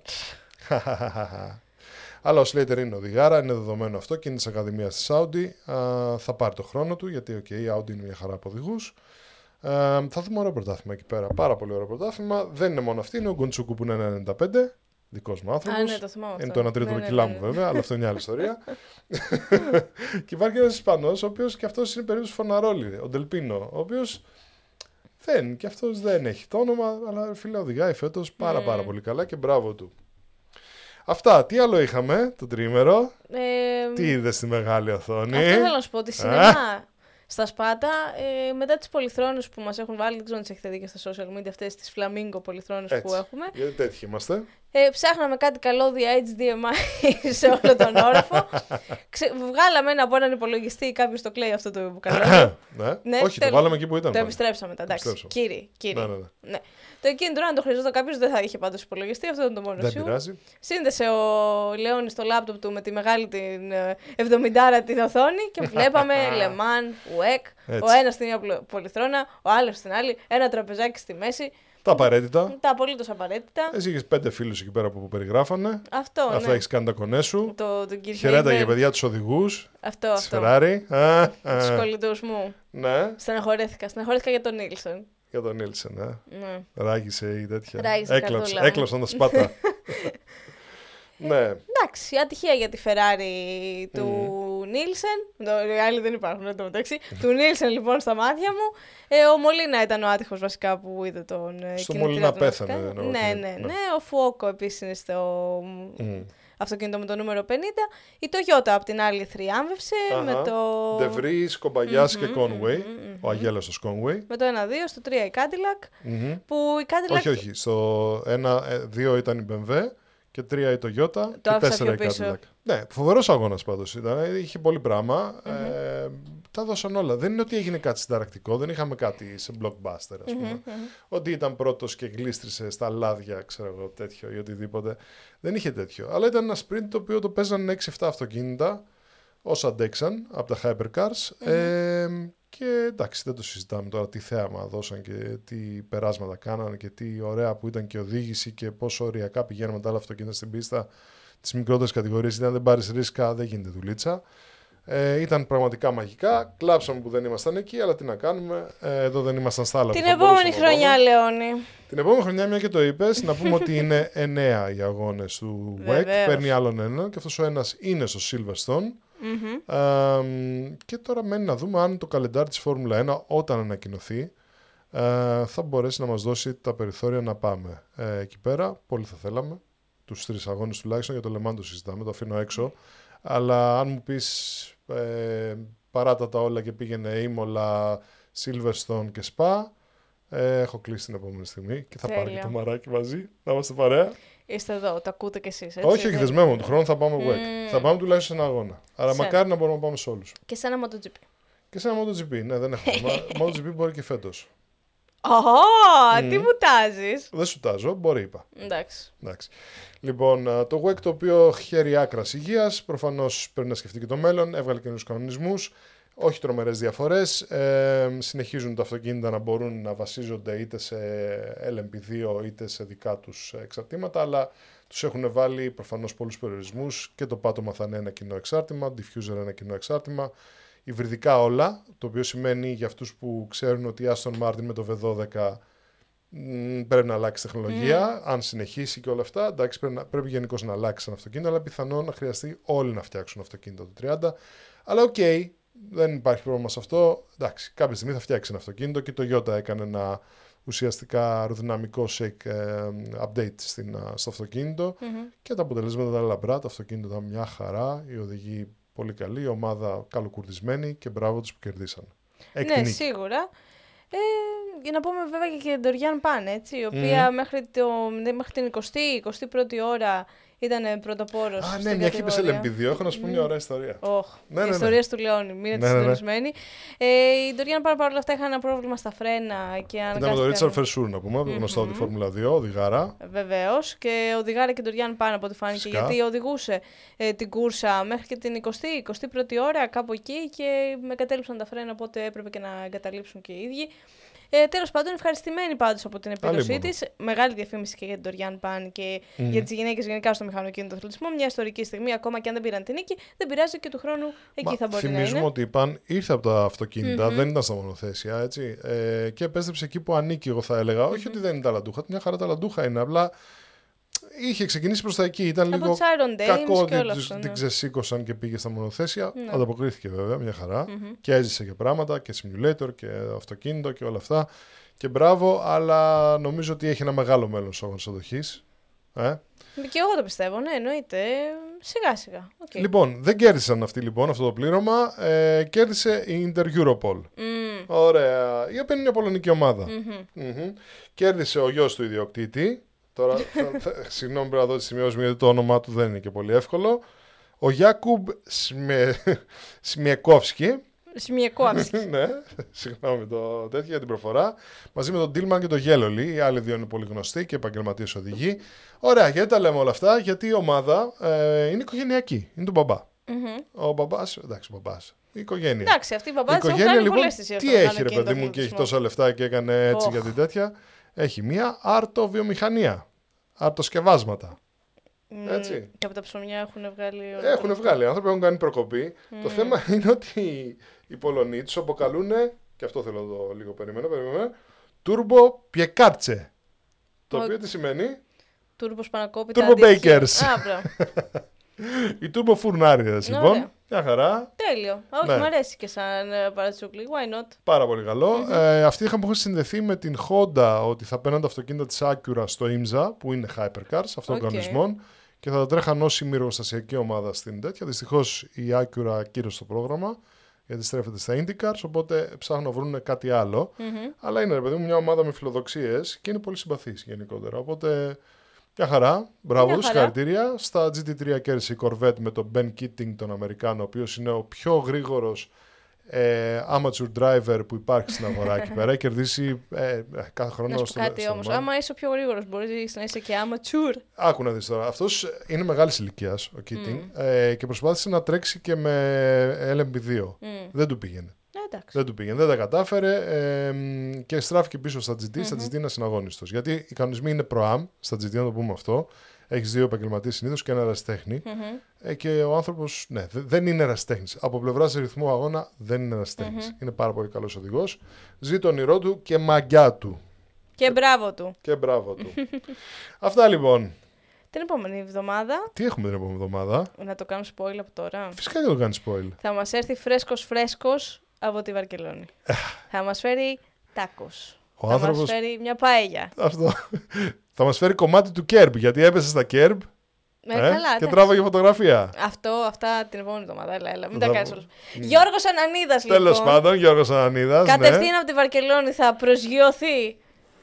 D: Αλλά ο Slater είναι οδηγάρα, είναι δεδομένο αυτό και είναι τη Ακαδημία τη Audi. Α, θα πάρει το χρόνο του γιατί okay, η Audi είναι μια χαρά από οδηγούς. Ε, θα δούμε ωραίο πρωτάθλημα εκεί πέρα. Πάρα πολύ ωραίο πρωτάθλημα. Δεν είναι μόνο αυτή, είναι ο Γκοντσούκου που είναι ένα ενενήντα πέντε. Δικός μου άνθρωπος.
E: Ναι, το
D: είναι το ένα τρίτο
E: ναι,
D: ναι, κιλά
E: ναι,
D: μου
E: ναι.
D: βέβαια, αλλά αυτό είναι μια άλλη ιστορία. Και υπάρχει ένας Ισπανός, ο οποίος και αυτός είναι περίπου φωναρόλι, ο Ντελπίνο, ο οποίος δεν, και αυτός δεν έχει το όνομα, αλλά φίλε οδηγάει φέτος πάρα mm. πάρα πολύ καλά και μπράβο του. Αυτά, τι άλλο είχαμε το τρίμερο, ε, τι είδες στη μεγάλη οθόνη.
E: Αυτό θέλω να σου πω, ότι σινεμά στα Σπάτα, ε, μετά τις πολυθρόνες που μας έχουν βάλει, δεν ξέρω αν τις έχετε δει και στα social media, αυτές τις φλαμίγκο πολυθρόνες
D: έτσι,
E: που έχουμε.
D: Γιατί τέτοιοι είμαστε.
E: Ε, ψάχναμε κάτι καλώδια έιτς ντι εμ άι σε όλο τον όροφο. Ξε... Βγάλαμε ένα από έναν υπολογιστή, κάποιος το κλαίει αυτό το καλώδιο.
D: ναι. Ναι, όχι, τελ... το βάλαμε εκεί που ήταν.
E: Το επιστρέψαμε, τα εντάξει. Κύριοι, κύριοι.
D: Ναι, ναι, ναι.
E: Ναι. Το εκείνο τώρα, αν το χρειαζόταν κάποιος, δεν θα είχε πάντως υπολογιστή, αυτό ήταν το μόνο
D: δεν
E: σίγουρο.
D: Πειράζει.
E: Σύνδεσε ο Λεώνης στο λάπτοπ του με τη μεγάλη την εβδομήντα την οθόνη και βλέπαμε Λεμάν, ουεκ, ο ένας στην μία πολυθρόνα, ο άλλος στην άλλη, ένα τραπεζάκι στη μέση.
D: Τα απαραίτητα.
E: Τα απολύτως απαραίτητα.
D: Εσύ είχες πέντε φίλους εκεί πέρα που περιγράφανε.
E: Αυτό.
D: Αυτά
E: ναι.
D: έχεις κάνει τα κονέ σου.
E: Το, το
D: χαιρέτα για παιδιά τους οδηγούς.
E: Αυτό.
D: Της Ferrari.
E: Τους κολλητούς μου.
D: Ναι.
E: Στεναχωρέθηκα. Στεναχωρέθηκα για τον Νίλσον.
D: Για τον Νίλσον, ε.
E: Ναι.
D: Ράγισε η τέτοια.
E: Ράγισε
D: Έκλαψε, έκλαψαν τα σπάτα. Ναι.
E: Εντάξει, ατυχία για τη Ferrari του Νίλσεν. Οι άλλοι δεν υπάρχουν εδώ μεταξύ. Του Νίλσεν λοιπόν στα μάτια μου. Ε, ο Μολίνα ήταν ο άτυχος βασικά που είδε τον κινητήρα.
D: Στο Μολίνα πέθανε.
E: Ναι, ναι, ναι, ναι. Ο Φουόκο επίσης είναι στο mm. αυτοκίνητο με το νούμερο πενήντα. Η Toyota απ' την άλλη θριάμβευσε. Uh-huh. Με το...
D: De Vries, Κομπαγιάς mm-hmm, και Conway.
E: Mm-hmm,
D: ο Αγγέλαστος Conway.
E: Με το ένα δύο, στο τρία η Cadillac.
D: Mm-hmm.
E: Που η Cadillac...
D: Όχι, όχι. Στο ένα δύο ήταν η μπι εμ ντάμπλιου. Και τρία η Toyota το και τέσσερα η Cadillac. Ναι, φοβερός αγώνας πάντως ήταν. Είχε πολύ πράγμα. Mm-hmm. Ε, τα δώσαν όλα. Δεν είναι ότι έγινε κάτι συνταρακτικό. Δεν είχαμε κάτι σε blockbuster, ας πούμε. Mm-hmm. Ότι ήταν πρώτος και γλίστρισε στα λάδια, ξέρω εγώ, τέτοιο ή οτιδήποτε. Δεν είχε τέτοιο. Αλλά ήταν ένα sprint το οποίο το παίζαν έξι εφτά αυτοκίνητα όσα αντέξαν από τα hypercars. Mm-hmm. Ε, και εντάξει, δεν το συζητάμε τώρα τι θέαμα δώσαν και τι περάσματα κάνανε και τι ωραία που ήταν και οδήγηση και πόσο ωριακά πηγαίνουν με τα άλλα αυτοκίνητα στην πίστα. Τις μικρότερες κατηγορίες, αν δεν πάρεις ρίσκα, δεν γίνεται δουλίτσα. Ε, ήταν πραγματικά μαγικά. Κλάψαμε που δεν ήμασταν εκεί, αλλά τι να κάνουμε. Ε, εδώ δεν ήμασταν στα άλλα.
E: Την επόμενη χρονιά, Λεώνη.
D: Την επόμενη χρονιά, μια και το είπες, να πούμε ότι είναι εννέα οι αγώνες του ουέικ. Παίρνει άλλον έναν και αυτός ο ένας είναι στο Silverstone. Mm-hmm. Ε, και τώρα μένει να δούμε αν το καλεντάρι της Φόρμουλα ένα όταν ανακοινωθεί ε, θα μπορέσει να μας δώσει τα περιθώρια να πάμε ε, εκεί πέρα. Πολύ θα θέλαμε τους τρεις αγώνες τουλάχιστον, για το Le Mans το συζητάμε, το αφήνω έξω, αλλά αν μου πεις ε, παράτα τα όλα και πήγαινε Ήμολα, Silverstone και Spa, ε, έχω κλείσει την επόμενη στιγμή και θα πάρω και το μαράκι μαζί να είμαστε παρέα.
E: Είστε εδώ, το ακούτε κι εσείς, έτσι.
D: Όχι, όχι, δεσμεύομαι. Του χρόνου θα πάμε ουέικ. Mm. Θα πάμε τουλάχιστον σε ένα αγώνα. Άρα σε... μακάρι να μπορούμε να πάμε σε όλους.
E: Και σε ένα MotoGP.
D: Και σε ένα MotoGP, ναι, δεν έχω θέμα. MotoGP μπορεί και φέτος.
E: Ω, τι μου τάζεις.
D: Δεν σου τάζω, μπορεί, είπα.
E: Εντάξει.
D: Εντάξει. Λοιπόν, το ουέικ το οποίο χαίρει άκρας υγείας, προφανώς πρέπει να σκεφτεί και το μέλλον, έβγαλε καινούριους κανονισμούς. Όχι τρομερές διαφορές. Ε, συνεχίζουν τα αυτοκίνητα να μπορούν να βασίζονται είτε σε ελ εμ πι δύο είτε σε δικά τους εξαρτήματα, αλλά τους έχουν βάλει προφανώς πολλούς περιορισμούς και το πάτωμα θα είναι ένα κοινό εξάρτημα, diffuser ένα κοινό εξάρτημα, υβριδικά όλα, το οποίο σημαίνει για αυτούς που ξέρουν ότι η Aston Martin με το βι δώδεκα μ, πρέπει να αλλάξει τεχνολογία, mm. αν συνεχίσει και όλα αυτά, εντάξει, πρέπει, να, πρέπει γενικώς να αλλάξει ένα αυτοκίνητο, αλλά πιθανόν να χρειαστεί όλοι να φτιάξουν αυτοκίνητο του τριάντα, αλλά οκ. Okay, δεν υπάρχει πρόβλημα σε αυτό. Εντάξει, κάποια στιγμή θα φτιάξει ένα αυτοκίνητο και το Toyota έκανε ένα ουσιαστικά αεροδυναμικό shake ε, update στην, στο αυτοκίνητο mm-hmm. και τα αποτελέσματα ήταν λαμπρά. Το αυτοκίνητο ήταν μια χαρά, η οδηγή πολύ καλή, η ομάδα καλοκουρδισμένη και μπράβο τους που κερδίσαν.
E: Ναι, σίγουρα. Ε, για να πούμε βέβαια και για την Ντοριάν Παν, έτσι, η οποία mm. μέχρι, το, μέχρι την εικοστή, εικοστή πρώτη ώρα ήταν πρωτοπόρος.
D: Α, ναι, μια και είπες ελ εμ πι δύο, έχω να σου πω μια ωραία ιστορία.
E: Oh, ναι, ναι, ναι. Ιστορίες του Λεόνι, μείνετε ναι, συντονισμένοι. Ναι, ναι. Ε, η Ντοριάν Παν παρόλα αυτά είχαν ένα πρόβλημα στα φρένα. Και ήταν
D: με τον Ρίτσαρντ Φερσούρ, να πούμε, mm-hmm. γνωστό τη Φόρμουλα δύο, οδηγάρα.
E: Βεβαίως, και οδηγάρα και Ντοριάν Παν από ό,τι φάνηκε, φυσικά. Γιατί οδηγούσε ε, την κούρσα μέχρι και την εικοστή, εικοστή πρώτη ώρα, κάπου εκεί, και με κατέληψαν τα φρένα, οπότε έπρεπε και να εγκαταλείψουν και οι ίδιοι. Ε, τέλος πάντων, ευχαριστημένη πάντως από την επίδοσή της. Μεγάλη διαφήμιση και για την Ντοριάν Παν και mm. για τις γυναίκες γενικά στο μηχανοκίνητο αθλητισμό. Μια ιστορική στιγμή, ακόμα και αν δεν πήραν την νίκη, δεν πειράζει, και του χρόνου εκεί Μα, θα μπορεί να είναι.
D: Θυμίζουμε ότι η Παν ήρθε από τα αυτοκίνητα, mm-hmm. δεν ήταν στα μονοθέσια, έτσι. Ε, και επέστρεψε εκεί που ανήκει, εγώ θα έλεγα. Mm-hmm. Όχι ότι δεν είναι ταλαντούχα, μια χαρά ταλαντούχα είναι. Απλά είχε ξεκινήσει προς τα εκεί. Ήταν
E: από
D: λίγο κακό ότι
E: αυτό, ναι.
D: την ξεσήκωσαν και πήγε στα μονοθέσια. Ναι. Ανταποκρίθηκε βέβαια, μια χαρά.
E: Mm-hmm.
D: Και έζησε και πράγματα και simulator και αυτοκίνητο και όλα αυτά. Και μπράβο, αλλά νομίζω ότι έχει ένα μεγάλο μέλλον στους αγώνες αντοχής. Ε?
E: Και εγώ το πιστεύω, ναι, εννοείται. Σιγά σιγά. Okay.
D: Λοιπόν, δεν κέρδισαν αυτοί λοιπόν αυτό το πλήρωμα. Ε, κέρδισε η Inter Europol.
E: Mm.
D: Ωραία. Η οποία είναι μια πολωνική ομάδα.
E: Mm-hmm.
D: Mm-hmm. Κέρδισε ο γιος του ιδιοκτήτη. Τώρα, θα, θα, συγγνώμη, πρέπει να δω τη σημειώση μου, γιατί το όνομά του δεν είναι και πολύ εύκολο. Ο Γιάκουμπ Σμε... Σμιεκόφσκι.
E: Σμιεκόφσκι.
D: Ναι, συγγνώμη το τέτοιο για την προφορά. Μαζί με τον Τίλμαν και τον Γέλολι. Οι άλλοι δύο είναι πολύ γνωστοί και επαγγελματίες οδηγοί. Ωραία, γιατί τα λέμε όλα αυτά? Γιατί η ομάδα ε, είναι οικογενειακή. Είναι του μπαμπά.
E: Mm-hmm.
D: Ο μπαμπάς, εντάξει, ο μπαμπάς. Η οικογένεια.
E: Εντάξει, αυτή η μπαμπά της
D: έχουν
E: κάνει
D: λοιπόν,
E: πολλές θυσίες.
D: Τι έχει, ρε παιδί μου, και έχει τόσα λεφτά και έκανε έτσι
E: oh.
D: για την τέτοια? Έχει μία αρτοβιομηχανία. Αρτοσκευάσματα.
E: Mm,
D: έτσι.
E: Και από τα ψωμιά έχουν βγάλει.
D: Έχουν βγάλει. Οι άνθρωποι έχουν κάνει προκοπή. Mm. Το θέμα είναι ότι οι Πολωνοί τους αποκαλούν, και αυτό θέλω να το λίγο περιμένω, περιμένω, Turbo Piekatze. Το οποίο τι σημαίνει?
E: Turbo Σπανακόπιτα.
D: Turbo Bakers. Οι Turbo Φουρνάριδες λοιπόν. Μια χαρά.
E: Τέλειο. Όχι, ναι. Μου αρέσει και σαν παρατσούκλι. Why not?
D: Πάρα πολύ καλό. Mm-hmm. Ε, αυτοί είχαν που συνδεθεί με την Honda ότι θα παίρνουν τα αυτοκίνητα της Acura στο IMSA, που είναι Hypercars, αυτών των okay. κανονισμών, και θα τα τρέχαν ως ημιροστασιακή ομάδα στην τέτοια. Δυστυχώς η Acura κύρωσε το πρόγραμμα, γιατί στρέφεται στα IndyCars, οπότε ψάχνουν να βρουν κάτι άλλο.
E: Mm-hmm.
D: Αλλά είναι, ρε παιδί μου, μια ομάδα με φιλοδοξίες και είναι πολύ συμπαθής γενικότερα. Οπότε μια χαρά. Μπράβο τους, συγχαρητήρια. Στα τζι τι θρι κέρδισε η Corvette με τον Ben Keating, τον Αμερικάνο, ο οποίος είναι ο πιο γρήγορος ε, amateur driver που υπάρχει στην αγορά εκεί πέρα. Κερδίσει ε, κάθε χρόνο.
E: Να σου πω κάτι όμως. Άμα είσαι ο πιο γρήγορος, μπορείς να είσαι και amateur.
D: Άκου να δεις τώρα. Αυτός είναι μεγάλης ηλικίας, ο Keating, mm. ε, και προσπάθησε να τρέξει και με ελ εμ πι δύο. Mm. Δεν του πήγαινε.
E: Εντάξει.
D: Δεν του πήγαινε, δεν τα κατάφερε ε, και στράφηκε πίσω στα τζι τι. Mm-hmm. Στα τζι τι είναι ασυναγώνιστος. Γιατί οι κανονισμοί είναι προ-αμ, στα τζι τι, να το πούμε αυτό. Έχεις δύο επαγγελματίες συνήθως και ένα ερασιτέχνη.
E: Mm-hmm.
D: Ε, και ο άνθρωπος, ναι, δεν είναι ερασιτέχνης. Από πλευράς ρυθμού αγώνα δεν είναι ερασιτέχνης. Mm-hmm. Είναι πάρα πολύ καλός οδηγός. Ζει το όνειρό του και μαγκιά του.
E: Και μπράβο του.
D: Και μπράβο του. Αυτά λοιπόν.
E: Την επόμενη εβδομάδα.
D: Τι έχουμε την επόμενη εβδομάδα?
E: Να το κάνω spoil από τώρα.
D: Φυσικά και το κάνει spoil.
E: Θα μας έρθει φρέσκος φρέσκος από τη Βαρκελόνη. Θα μας φέρει τάκος.
D: Ο
E: θα
D: άνθρωπος...
E: μας φέρει μια παέλια.
D: Αυτό. Θα μας φέρει κομμάτι του κέρμπ, γιατί έπεσε στα κέρμπ.
E: Ε, ε, καλά,
D: και τράβαγε φωτογραφία.
E: Αυτό, αυτά την επόμενη εβδομάδα. Έλα, έλα, μην τα κάνεις όλους. Γιώργος Ανανίδας, λοιπόν.
D: Τέλος πάντων, Γιώργος Ανανίδας.
E: Κατευθείαν
D: ναι.
E: από τη Βαρκελόνη θα προσγειωθεί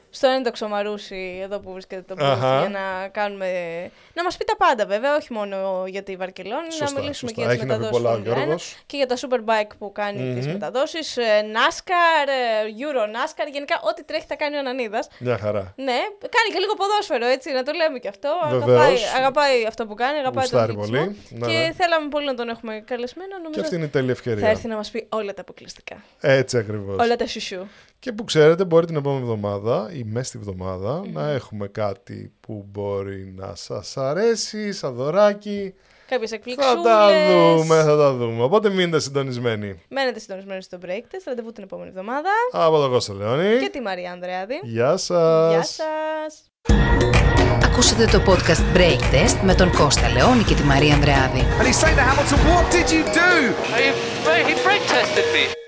E: στο έντοξο Μαρούσι, εδώ που βρίσκεται το booth,
D: Αχα.
E: για να κάνουμε. Να μας πει τα πάντα, βέβαια, όχι μόνο για τη Βαρκελόνη,
D: Σωστά,
E: να μιλήσουμε
D: σωστά.
E: και για τις
D: Έχει να πει
E: μεταδόσεις
D: πολλά ο
E: Φόρμουλα ένα
D: Γιώργος.
E: και για τα Superbike που κάνει
D: Μμμ.
E: τις μεταδόσεις. ε, NASCAR, ε, Euro NASCAR, γενικά ό,τι τρέχει τα κάνει ο Ανανίδας.
D: Μια χαρά.
E: Ναι, κάνει και λίγο ποδόσφαιρο, έτσι, να το λέμε και αυτό.
D: Βεβαίως.
E: Αγαπάει, αγαπάει αυτό που κάνει, αγαπάει τον
D: Γουστάρει
E: αθλητισμό.
D: πολύ. Ναι,
E: Και
D: ναι.
E: θέλαμε πολύ να τον έχουμε καλεσμένο.
D: Και
E: Νομίζω
D: αυτή είναι η τέλεια ευκαιρία.
E: θα έρθει να μας πει όλα τα αποκλειστικά.
D: Έτσι ακριβώς.
E: Όλα τα σουσού.
D: Και που ξέρετε, μπορεί την επόμενη εβδομάδα ή μέσα στη εβδομάδα να έχουμε κάτι που μπορεί να σας αρέσει, σαν δωράκι.
E: Κάποιες
D: Θα
E: εκπληξούλες.
D: τα δούμε, θα τα δούμε. Οπότε μείνετε συντονισμένοι.
E: Μένετε συντονισμένοι στο break test. Ραντεβού την επόμενη εβδομάδα.
D: Από τον Κώστα Λεόνι.
E: Και τη Μαρία Ανδρεάδη.
D: Γεια σας.
E: Γεια σας.
C: Ακούσατε το podcast Break Test με τον Κώστα Λεόνι και τη Μαρία Ανδρεάδη.
A: And he's saying to Hamilton, what did you do?
B: He, he brake tested me.